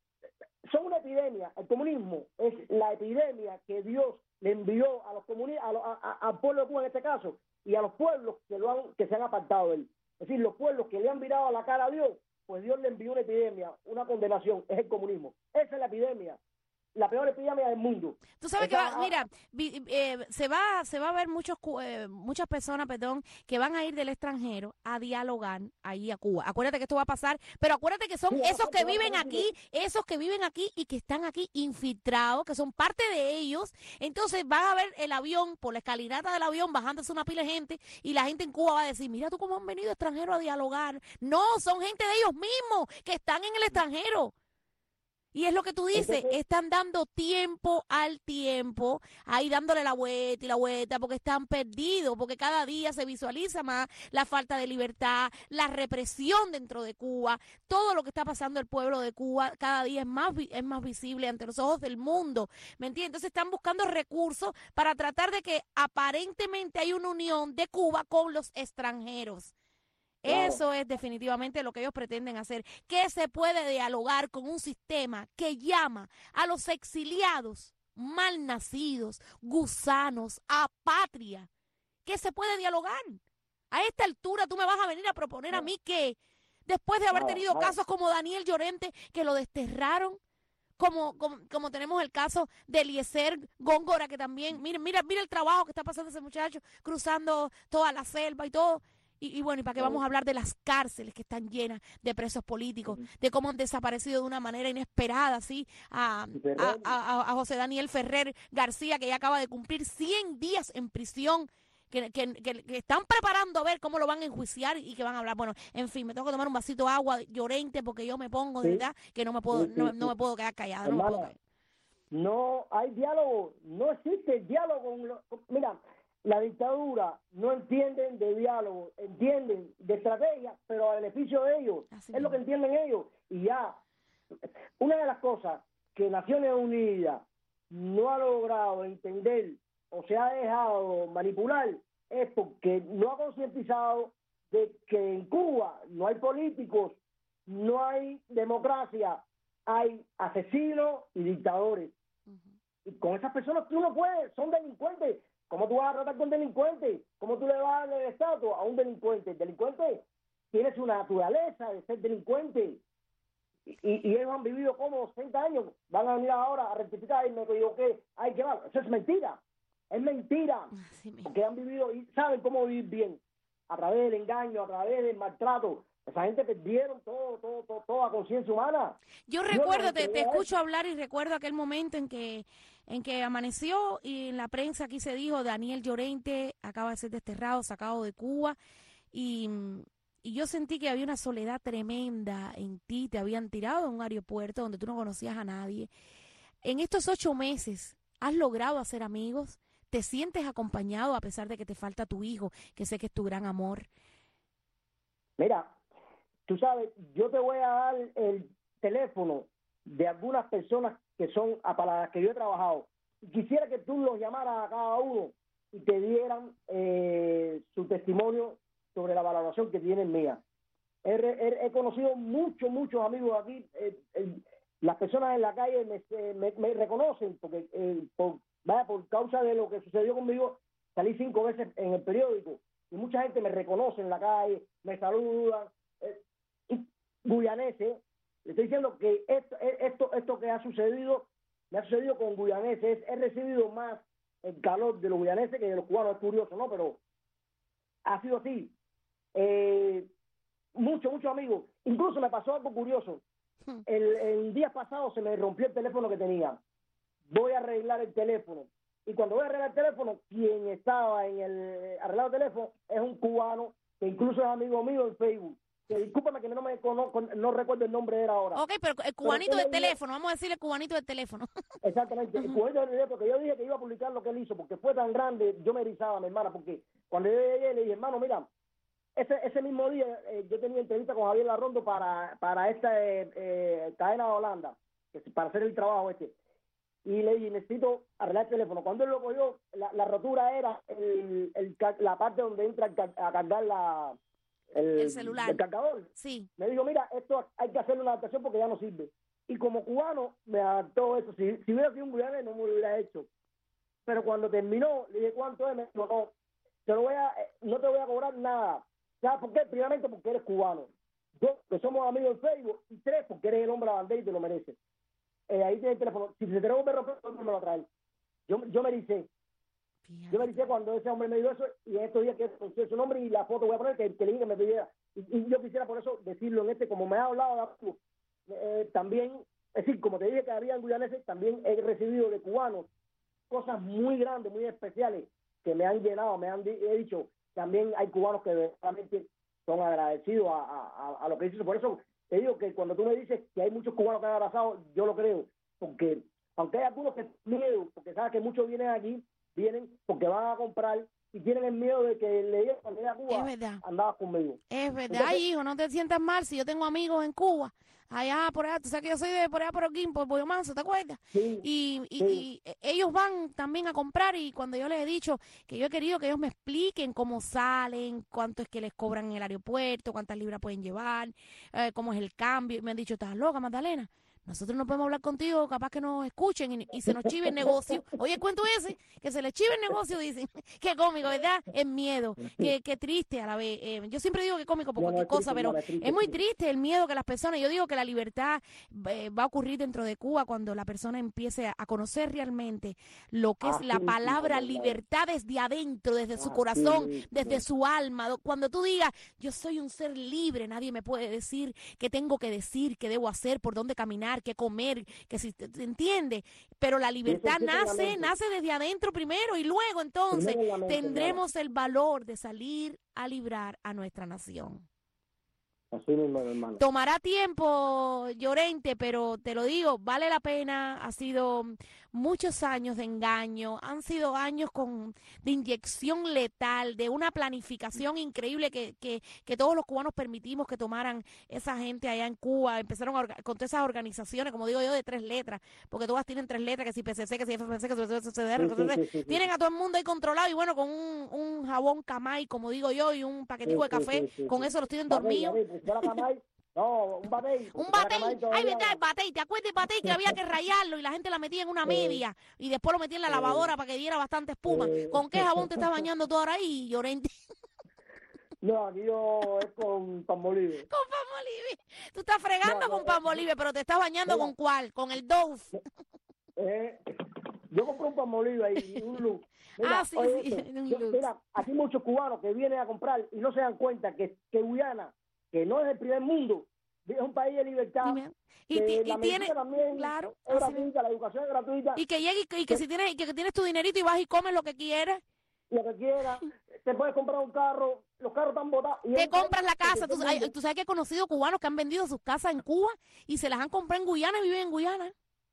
son una epidemia. El comunismo es la epidemia que Dios le envió a los comunistas, a, a, a, al pueblo de Cuba en este caso, y a los pueblos que, lo han, que se han apartado de él. Es decir, los pueblos que le han virado la cara a Dios, pues Dios le envió una epidemia, una condenación, es el comunismo. Esa es la epidemia. la peor epidemia del mundo. Tú sabes Esa, que va, mira, vi, eh, se va se va a ver muchos eh, muchas personas, perdón, que van a ir del extranjero a dialogar ahí a Cuba. Acuérdate que esto va a pasar, pero acuérdate que son sí, esos que va, viven va, aquí, esos que viven aquí y que están aquí infiltrados, que son parte de ellos. Entonces van a ver el avión, por la escalinata del avión, bajándose una pila de gente y la gente en Cuba va a decir, mira tú cómo han venido extranjeros a dialogar. No, son gente de ellos mismos que están en el extranjero. Y es lo que tú dices, Entonces, están dando tiempo al tiempo, ahí dándole la vuelta y la vuelta, porque están perdidos, porque cada día se visualiza más la falta de libertad, la represión dentro de Cuba, todo lo que está pasando el pueblo de Cuba cada día es más, es más visible ante los ojos del mundo, ¿me entiendes? Entonces están buscando recursos para tratar de que aparentemente hay una unión de Cuba con los extranjeros. Claro. Eso es definitivamente lo que ellos pretenden hacer, que se puede dialogar con un sistema que llama a los exiliados, malnacidos, gusanos, apatria, que se puede dialogar. A esta altura tú me vas a venir a proponer a mí que después de haber no, tenido no. casos como Daniel Llorente, que lo desterraron, como, como, como tenemos el caso de Eliezer Góngora, que también, mira, mira, mira el trabajo que está pasando ese muchacho, cruzando toda la selva y todo. Y, y bueno, ¿y para qué vamos a hablar de las cárceles que están llenas de presos políticos, de cómo han desaparecido de una manera inesperada, ¿sí? A, a, a, a José Daniel Ferrer García, que ya acaba de cumplir cien días en prisión, que, que, que, que están preparando a ver cómo lo van a enjuiciar y que van a hablar. Bueno, en fin, me tengo que tomar un vasito de agua Llorente porque yo me pongo, de Sí. verdad, que no me puedo, Sí, sí, no, sí. no me puedo quedar callada. No me puedo Hermana, quedar. no hay diálogo, no existe diálogo. Con lo- con- mira, la dictadura no entienden de diálogo, entienden de estrategia, pero a beneficio de ellos. Así Es lo que mismo. entienden ellos. Y ya, una de las cosas que Naciones Unidas no ha logrado entender o se ha dejado manipular es porque no ha concientizado de que en Cuba no hay políticos, no hay democracia, hay asesinos y dictadores. Y con esas personas tú no puedes, son delincuentes. ¿Cómo tú vas a tratar con delincuentes? ¿Cómo tú le vas a dar el estatus a un delincuente? El delincuente tiene su naturaleza de ser delincuente. Y, y ellos han vivido como sesenta años. Van a venir ahora a rectificar y me equivoqué. Ay, qué mal. Eso es mentira. Es mentira. Así mismo. Porque han vivido y saben cómo vivir bien. A través del engaño, a través del maltrato. Esa gente perdieron todo, todo, todo, toda conciencia humana. Yo Yo recuerdo, no te, te creía escucho eso. hablar y recuerdo aquel momento en que en que amaneció y en la prensa aquí se dijo Daniel Llorente acaba de ser desterrado, sacado de Cuba y, y yo sentí que había una soledad tremenda en ti, te habían tirado a un aeropuerto donde tú no conocías a nadie. En estos ocho meses, ¿has logrado hacer amigos? ¿Te sientes acompañado a pesar de que te falta tu hijo, que sé que es tu gran amor? Mira, tú sabes, yo te voy a dar el teléfono de algunas personas que son a- para las que yo he trabajado. Quisiera que tú los llamaras a cada uno y te dieran eh, su testimonio sobre la valoración que tienen mía. He, re- he- he conocido muchos, muchos amigos aquí. eh, eh, las personas en la calle me, eh, me- me reconocen porque eh, por, vaya, por causa de lo que sucedió conmigo, salí cinco veces en el periódico y mucha gente me reconoce en la calle, me saludan. Eh, y guyaneses, le estoy diciendo que esto, esto, esto que ha sucedido, me ha sucedido con guyaneses. He recibido más el calor de los guyaneses que de los cubanos. Es curioso, ¿no? Pero ha sido así. Eh, muchos, muchos amigos. Incluso me pasó algo curioso. El, el día pasado se me rompió el teléfono que tenía. Voy a arreglar el teléfono. Y cuando voy a arreglar el teléfono, quien estaba en el arreglado del teléfono es un cubano que incluso es amigo mío en Facebook. Que discúlpame que no me conozco, no recuerdo el nombre de él ahora. Ok, pero el cubanito Pero del él me dijo- teléfono, vamos a decirle cubanito del teléfono. Exactamente, el cubanito del teléfono, porque yo dije que iba a publicar lo que él hizo, porque fue tan grande, yo me erizaba, mi hermana, porque cuando yo llegué le dije, hermano, mira, ese ese mismo día eh, yo tenía entrevista con Javier Larrondo para, para esta eh, eh, cadena de Holanda, que es para hacer el trabajo este. Y le dije, necesito arreglar el teléfono. Cuando él lo cogió, la, la rotura era el, el, ca- la parte donde entra el ca- a cargar la, el, El celular. el cargador. Sí. Me dijo, mira, esto hay que hacerle una adaptación porque ya no sirve. Y como cubano me adaptó eso. Si, si hubiera sido un cubano no me lo hubiera hecho. Pero cuando terminó, le dije, ¿cuánto es? Me dijo, no, te lo voy a, eh, no te voy a cobrar nada. ¿Sabes por qué? Primeramente porque eres cubano. Dos, que somos amigos en Facebook. Y tres, porque eres el hombre de la bandera y te lo mereces. eh, ahí tiene el teléfono. Si se te vuelve a romper, me lo trae. Yo, yo me dice, yo me dice cuando ese hombre me dio eso, y en estos días que conocí su nombre y la foto voy a poner, que, que le dije que me pidiera. Y, y yo quisiera por eso decirlo en este, como me ha hablado, eh, también, es decir, como te dije que había guyaneses, también he recibido de cubanos cosas muy grandes, muy especiales, que me han llenado, me han he dicho, también hay cubanos que realmente son agradecidos a, a, a lo que hizo. Por eso te digo que cuando tú me dices que hay muchos cubanos que han abrazado, yo lo creo, porque aunque hay algunos que tienen miedo, porque sabes que muchos vienen aquí, vienen porque van a comprar y tienen el miedo de que le digan cuando llegue a Cuba, es verdad. andaba conmigo. Es verdad. Entonces, Ay, hijo, no te sientas mal si yo tengo amigos en Cuba. Allá por allá, tú sabes que yo soy de por allá por aquí, por Pollo Manso, ¿te acuerdas? Sí, y, y, sí. y ellos van también a comprar, y cuando yo les he dicho que yo he querido que ellos me expliquen cómo salen, cuánto es que les cobran en el aeropuerto, cuántas libras pueden llevar, eh, cómo es el cambio, y me han dicho, ¿estás loca, Magdalena? Nosotros no podemos hablar contigo, capaz que nos escuchen y, y se nos chive el negocio. Oye, el cuento ese, que se les chive el negocio, dicen. Qué cómico, ¿verdad? Es miedo, qué, qué triste a la vez. Eh, yo siempre digo que cómico por No, no, cualquier es cosa, triste, pero no, no, es triste, es muy sí. triste el miedo que las personas, yo digo que la libertad eh, va a ocurrir dentro de Cuba cuando la persona empiece a, a conocer realmente lo que es Así la mismo, palabra verdad. libertad desde adentro, desde su Así corazón, mismo. desde su alma. Do- Cuando tú digas, yo soy un ser libre, nadie me puede decir qué tengo que decir, qué debo hacer, por dónde caminar, qué comer, que si te, te entiende, pero la libertad empieza en la nace, mente. nace desde adentro primero, y luego entonces Primero en la mente, tendremos el valor de salir a librar a nuestra nación. Así mismo, hermano. Tomará tiempo, Llorente, pero te lo digo, vale la pena. Ha sido muchos años de engaño, han sido años con de inyección letal, de una planificación increíble que, que, que todos los cubanos permitimos que tomaran esa gente allá en Cuba. Empezaron a orga- con todas esas organizaciones, como digo yo, de tres letras, porque todas tienen tres letras, que si P C C, que si F P C, que si C C D R, Sí, sí, sí, sí, sí. tienen a todo el mundo ahí controlado, y bueno, con un, un jabón Camay, como digo yo, y un paquetico de Sí, sí, café, sí, sí, con sí. eso los tienen Batey, dormidos. Batey, pues, si fuera Camay, no, un batey. Un Si fuera batey, Camay ay, todavía- verdad, el batey, ¿te acuerdas del batey que había que rayarlo y la gente la metía en una Sí. media y después lo metía en la Sí. lavadora para que diera bastante espuma? Sí. ¿Con qué jabón te estás bañando tú ahora ahí, Llorente? No, aquí yo es con Palmolive. Con Palmolive. Tú estás fregando No, no, con Palmolive, pero te estás bañando mira. ¿con cuál? Con el Dove. Eh, yo compré un Palmolive ahí, un look. Mira, Ah, sí, oye, sí, esto, un yo- Lux. mira, aquí muchos cubanos que vienen a comprar y no se dan cuenta que, que Guyana, que no es el primer mundo, es un país de libertad. Dime. Y, que ti- la y tiene, medicina también claro, es así gratuita, la educación es gratuita, y que llegue y que, y que si tienes, y que tienes tu dinerito y vas y comes lo que quieras, lo que quiera, te puedes comprar un carro, los carros están botados. y es te un país compras la que casa. todo Tú, el hay- mundo- tú sabes que he conocido cubanos que han vendido sus casas en Cuba y se las han comprado en Guyana y viven en Guyana.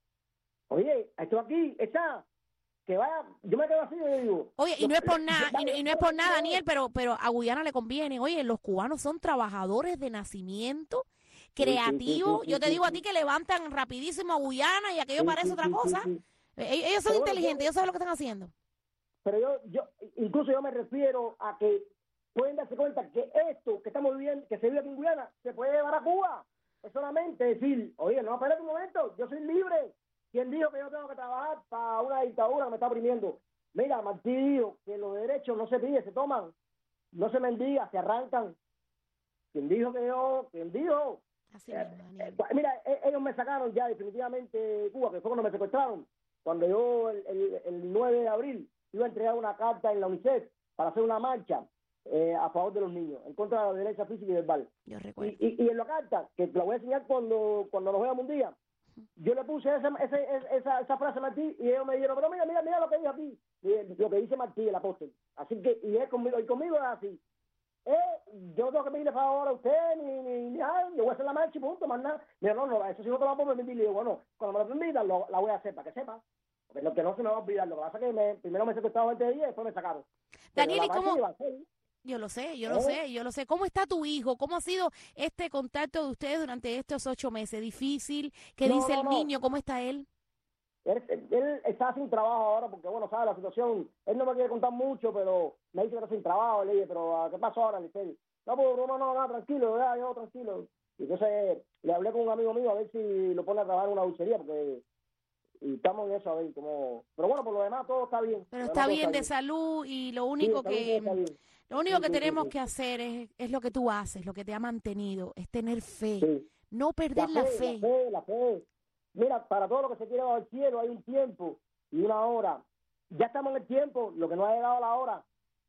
Oye, esto aquí está, que vaya, yo me quedo así y yo digo. Oye, y no es por nada, Dale, y no, y no es por nada, Daniel, pero, pero a Guyana le conviene. Oye, los cubanos son trabajadores de nacimiento, creativos. sí, sí, Yo te sí, digo a sí. ti que levantan rapidísimo a Guyana y aquello Sí, parece sí, otra sí, sí, cosa. sí. Eh, Ellos son Pero bueno, inteligentes, yo- ellos saben lo que están haciendo. Pero yo, yo, incluso yo me refiero a que pueden darse cuenta que esto que estamos viviendo, que se vive aquí en Guyana, se puede llevar a Cuba. Es solamente decir, oye, no, espérate un momento, yo soy libre. ¿Quién dijo que yo tengo que trabajar para una dictadura que me está oprimiendo? Mira, Martí dijo que los derechos no se piden, se toman, no se mendiga, se arrancan. ¿Quién dijo que yo? ¿Quién dijo? Así Eh, mismo, Daniel. eh, mira, eh, ellos me sacaron ya definitivamente de Cuba, que fue cuando me secuestraron, cuando yo el, el, el nueve de abril iba a entregar una carta en la UNICEF para hacer una marcha eh, a favor de los niños, en contra de la violencia física y verbal. Yo Y, recuerdo. y, y en la carta, que te la voy a enseñar cuando, cuando nos veamos un día, yo le puse esa, esa, esa, esa frase a Martí y ellos me dijeron, pero mira, mira, mira lo que dice aquí, y lo que dice Martí, el apóstol. Así que, y es conmigo, y conmigo es así. Eh, yo no tengo que pedirle favor a usted, ni, ni, ni nada, yo voy a hacer la marcha y punto, más nada. Mira, no, no, eso sí no te lo puedo permitir. Le digo, bueno, cuando me lo permitan, lo, la voy a hacer para que sepa. Porque lo que no se me va a olvidar, lo que pasa es que me, primero me secuestraron veinte días y después me sacaron. Daniel, Pero ¿y la cómo? marcha iba a ser. Yo lo sé, yo lo ¿Eh? sé, yo lo sé. ¿Cómo está tu hijo? ¿Cómo ha sido este contacto de ustedes durante estos ocho meses? ¿Difícil? ¿Qué No, dice no, el no. niño? ¿Cómo está él? Él, él está sin trabajo ahora porque, bueno, sabe la situación. Él no me quiere contar mucho, pero me dice que está sin trabajo. Le dije, pero ¿qué pasó ahora? Le dije, no, pues, no, no, no, tranquilo, ya, yo, tranquilo. Y entonces le hablé con un amigo mío a ver si lo pone a trabajar en una dulcería, porque y estamos en eso, a ver cómo. Pero bueno, por lo demás todo está bien. Pero Por lo está demás, bien todo de salud, y lo Sí, único está bien, que está bien. lo único Sí, que sí, sí, tenemos sí. que hacer es, es lo que tú haces, lo que te ha mantenido, es tener fe, Sí. no perder La la fe, fe. la fe, la fe. mira, para todo lo que se quiere bajo el cielo hay un tiempo y una hora. Ya estamos en el tiempo, lo que no ha llegado la hora.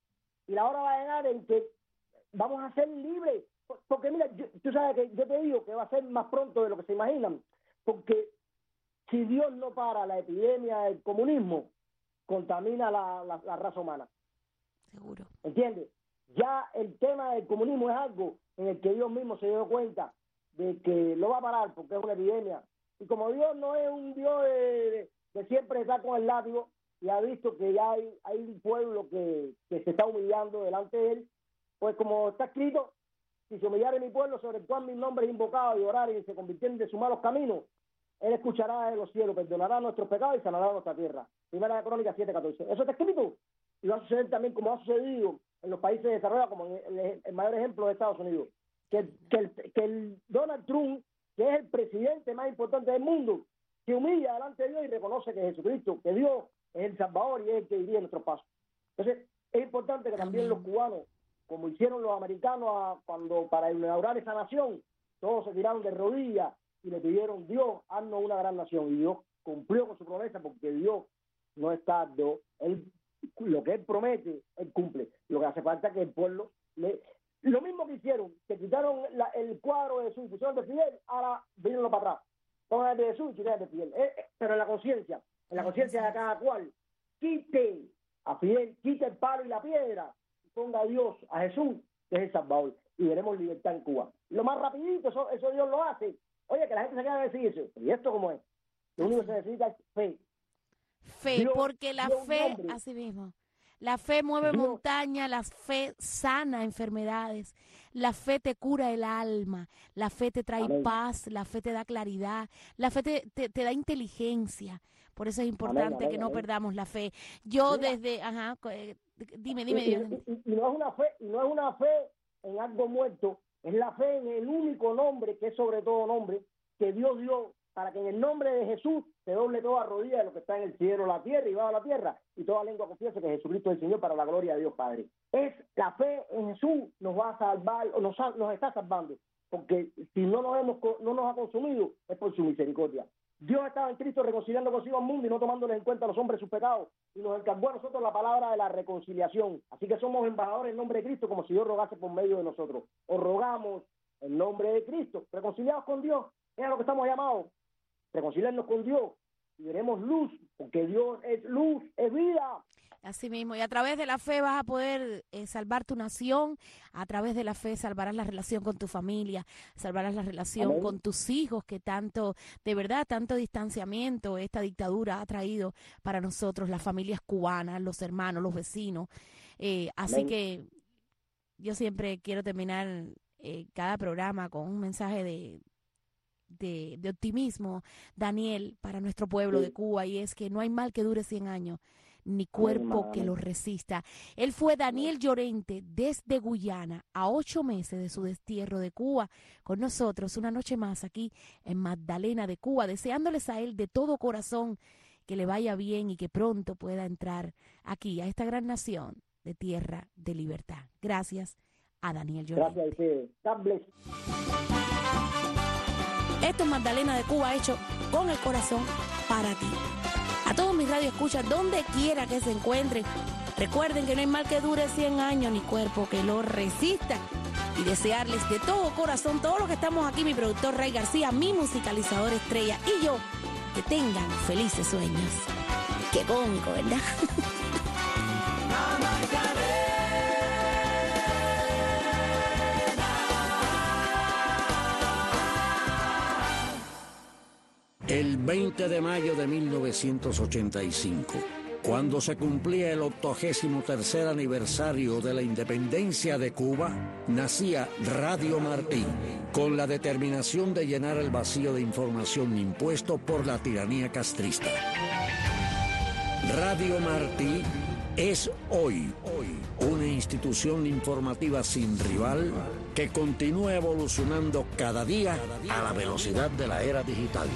Y la hora va a llegar en que vamos a ser libres. Porque mira, yo, tú sabes que yo te digo que va a ser más pronto de lo que se imaginan. Porque si Dios no para la epidemia del comunismo, contamina la, la, la raza humana. Seguro. ¿Entiendes? Ya el tema del comunismo es algo en el que Dios mismo se dio cuenta de que lo va a parar porque es una epidemia. Y como Dios no es un Dios de, de, de siempre estar con el látigo, y ha visto que ya hay, hay un pueblo que, que se está humillando delante de él, pues como está escrito, si se humillare mi pueblo sobre el cual mi nombre es invocado y orar y se convirtieren de sus malos caminos, él escuchará de los cielos, perdonará nuestros pecados y sanará nuestra tierra. Primera de Crónicas siete catorce. Eso está escrito y va a suceder también como ha sucedido en los países desarrollados, como en el, el mayor ejemplo de Estados Unidos. Que, que, el, que el Donald Trump, que es el presidente más importante del mundo, se humilla delante de Dios y reconoce que Jesucristo, que Dios es el Salvador y es el que dirige nuestros pasos. Entonces, es importante que también los cubanos, como hicieron los americanos a, cuando para inaugurar esa nación, todos se tiraron de rodillas y le pidieron, Dios, haznos una gran nación. Y Dios cumplió con su promesa porque Dios no es tardo. Él, lo que Él promete, Él cumple. Lo que hace falta es que el pueblo... le Lo mismo que hicieron, que quitaron la, el cuadro de Jesús, pusieron de Fidel, ahora vínenlo para atrás. Pongan el de Jesús y quiten el de Fidel. Eh, eh, pero en la conciencia, en la conciencia de cada cual, quite a Fidel, quite el palo y la piedra, y ponga a Dios, a Jesús, que es el Salvador, y veremos libertad en Cuba. Lo más rapidito, eso, eso Dios lo hace. Oye, que la gente se queda a decir eso. ¿Y esto cómo es? Lo único que se necesita es fe. Fe, Dios, porque la Dios fe, así mismo, la fe mueve Dios. montaña, la fe sana enfermedades, la fe te cura el alma, la fe te trae Amén. Paz, la fe te da claridad, la fe te, te, te da inteligencia. Por eso es importante Amén, que no Amén. Perdamos la fe. Yo Mira, desde, ajá, dime, dime, y, dime. Y, y, y no es una fe, y no es una fe en algo muerto, es la fe en el único nombre que es sobre todo nombre que Dios dio para que en el nombre de Jesús se doble toda rodilla de lo que está en el cielo, la tierra y bajo la tierra, y toda lengua confiese que Jesucristo es el Señor para la gloria de Dios Padre. Es la fe en Jesús nos va a salvar, o nos, nos está salvando, porque si no nos, hemos, no nos ha consumido es por su misericordia. Dios estaba en Cristo reconciliando consigo al mundo y no tomándoles en cuenta a los hombres sus pecados, y nos encargó a nosotros la palabra de la reconciliación. Así que somos embajadores en nombre de Cristo, como si Dios rogase por medio de nosotros. Os rogamos en nombre de Cristo, reconciliados con Dios, es a lo que estamos llamados, reconciliarnos con Dios, y veremos luz, porque Dios es luz, es vida. Así mismo, y a través de la fe vas a poder eh, salvar tu nación, a través de la fe salvarás la relación con tu familia, salvarás la relación Amén. Con tus hijos, que tanto, de verdad, tanto distanciamiento esta dictadura ha traído para nosotros, las familias cubanas, los hermanos, los vecinos. Eh, así Amén. Que yo siempre quiero terminar eh, cada programa con un mensaje de De, de optimismo, Daniel, para nuestro pueblo sí. de Cuba, y es que no hay mal que dure cien años, ni cuerpo que lo resista. Él fue Daniel Llorente desde Guyana, a ocho meses de su destierro de Cuba, con nosotros una noche más aquí en Magdalena de Cuba, deseándoles a él de todo corazón que le vaya bien y que pronto pueda entrar aquí a esta gran nación de tierra de libertad. Gracias a Daniel Llorente. Gracias, God bless. Esto es Magdalena de Cuba, hecho con el corazón para ti. A todos mis radioescuchas, donde quiera que se encuentren, recuerden que no hay mal que dure cien años, ni cuerpo que lo resista. Y desearles de todo corazón, todos los que estamos aquí, mi productor Ray García, mi musicalizador estrella y yo, que tengan felices sueños. Qué cómico, ¿verdad? El veinte de mayo de mil novecientos ochenta y cinco, cuando se cumplía el octogésimo tercer aniversario de la independencia de Cuba, nacía Radio Martí, con la determinación de llenar el vacío de información impuesto por la tiranía castrista. Radio Martí es hoy, hoy una institución informativa sin rival que continúa evolucionando cada día a la velocidad de la era digital.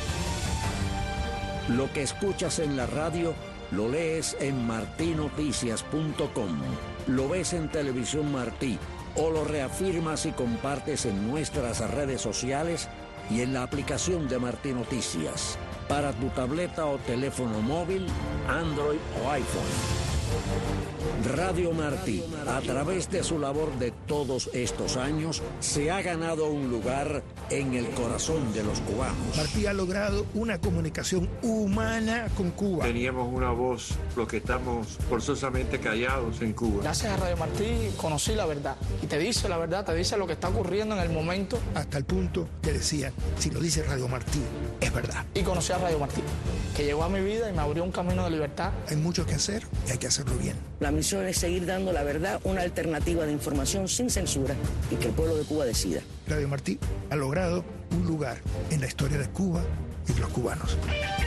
Lo que escuchas en la radio lo lees en martí noticias punto com, lo ves en Televisión Martí o lo reafirmas y compartes en nuestras redes sociales y en la aplicación de Martí Noticias para tu tableta o teléfono móvil, Android o iPhone. Radio Martí, a través de su labor de todos estos años, se ha ganado un lugar en el corazón de los cubanos. Martí ha logrado una comunicación humana con Cuba. Teníamos una voz, los que estamos forzosamente callados en Cuba. Gracias a Radio Martí conocí la verdad. Y te dice la verdad, te dice lo que está ocurriendo en el momento. Hasta el punto que decían, si lo dice Radio Martí, es verdad. Y conocí a Radio Martí, que llegó a mi vida y me abrió un camino de libertad. Hay mucho que hacer y hay que hacerlo bien. La misión es seguir dando la verdad, una alternativa de información sin censura y que el pueblo de Cuba decida. Radio Martí ha logrado un lugar en la historia de Cuba y de los cubanos.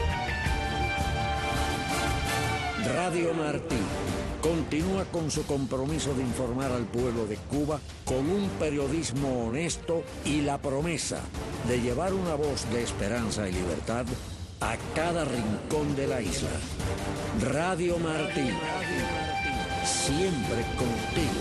Radio Martí continúa con su compromiso de informar al pueblo de Cuba con un periodismo honesto y la promesa de llevar una voz de esperanza y libertad a cada rincón de la isla. Radio Martí, siempre contigo.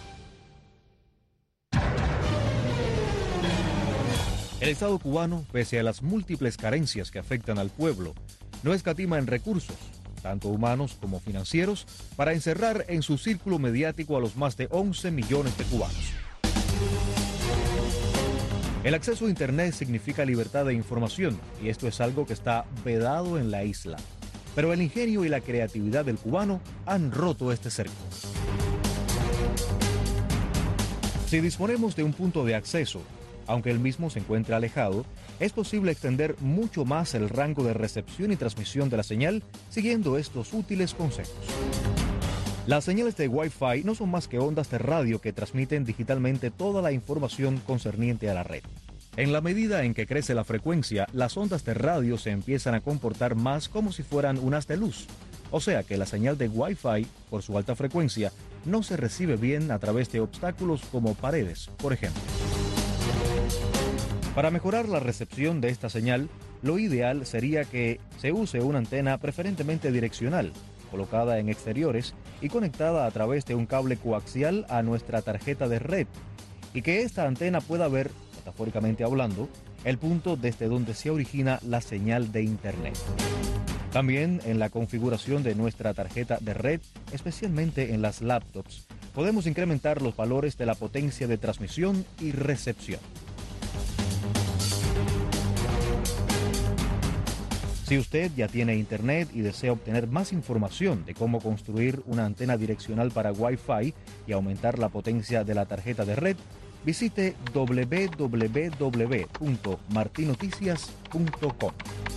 El Estado cubano, pese a las múltiples carencias que afectan al pueblo, no escatima en recursos, tanto humanos como financieros, para encerrar en su círculo mediático a los más de once millones de cubanos. El acceso a Internet significa libertad de información, y esto es algo que está vedado en la isla. Pero el ingenio y la creatividad del cubano han roto este cerco. Si disponemos de un punto de acceso, aunque el mismo se encuentre alejado, es posible extender mucho más el rango de recepción y transmisión de la señal siguiendo estos útiles consejos. Las señales de Wi-Fi no son más que ondas de radio que transmiten digitalmente toda la información concerniente a la red. En la medida en que crece la frecuencia, las ondas de radio se empiezan a comportar más como si fueran unas de luz. O sea que la señal de Wi-Fi, por su alta frecuencia, no se recibe bien a través de obstáculos como paredes, por ejemplo. Para mejorar la recepción de esta señal, lo ideal sería que se use una antena preferentemente direccional, colocada en exteriores y conectada a través de un cable coaxial a nuestra tarjeta de red, y que esta antena pueda ver, metafóricamente hablando, el punto desde donde se origina la señal de Internet. También en la configuración de nuestra tarjeta de red, especialmente en las laptops, podemos incrementar los valores de la potencia de transmisión y recepción. Si usted ya tiene Internet y desea obtener más información de cómo construir una antena direccional para Wi-Fi y aumentar la potencia de la tarjeta de red, visite doble u doble u doble u punto marti noticias punto com.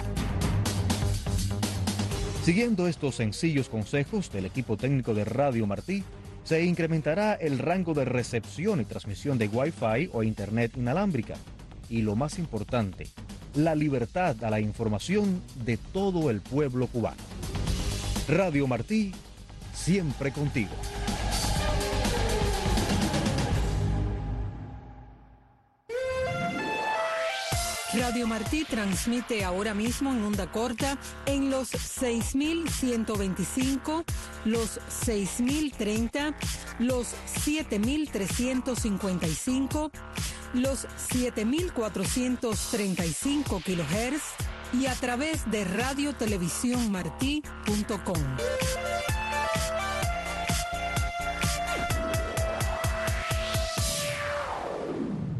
Siguiendo estos sencillos consejos del equipo técnico de Radio Martí, se incrementará el rango de recepción y transmisión de Wi-Fi o Internet inalámbrica. Y lo más importante, la libertad a la información de todo el pueblo cubano. Radio Martí, siempre contigo. Radio Martí transmite ahora mismo en onda corta en los seis mil ciento veinticinco, los seis mil treinta, los siete mil trescientos cincuenta y cinco, los siete mil cuatrocientos treinta y cinco kilohertz y a través de radio televisión martí punto com.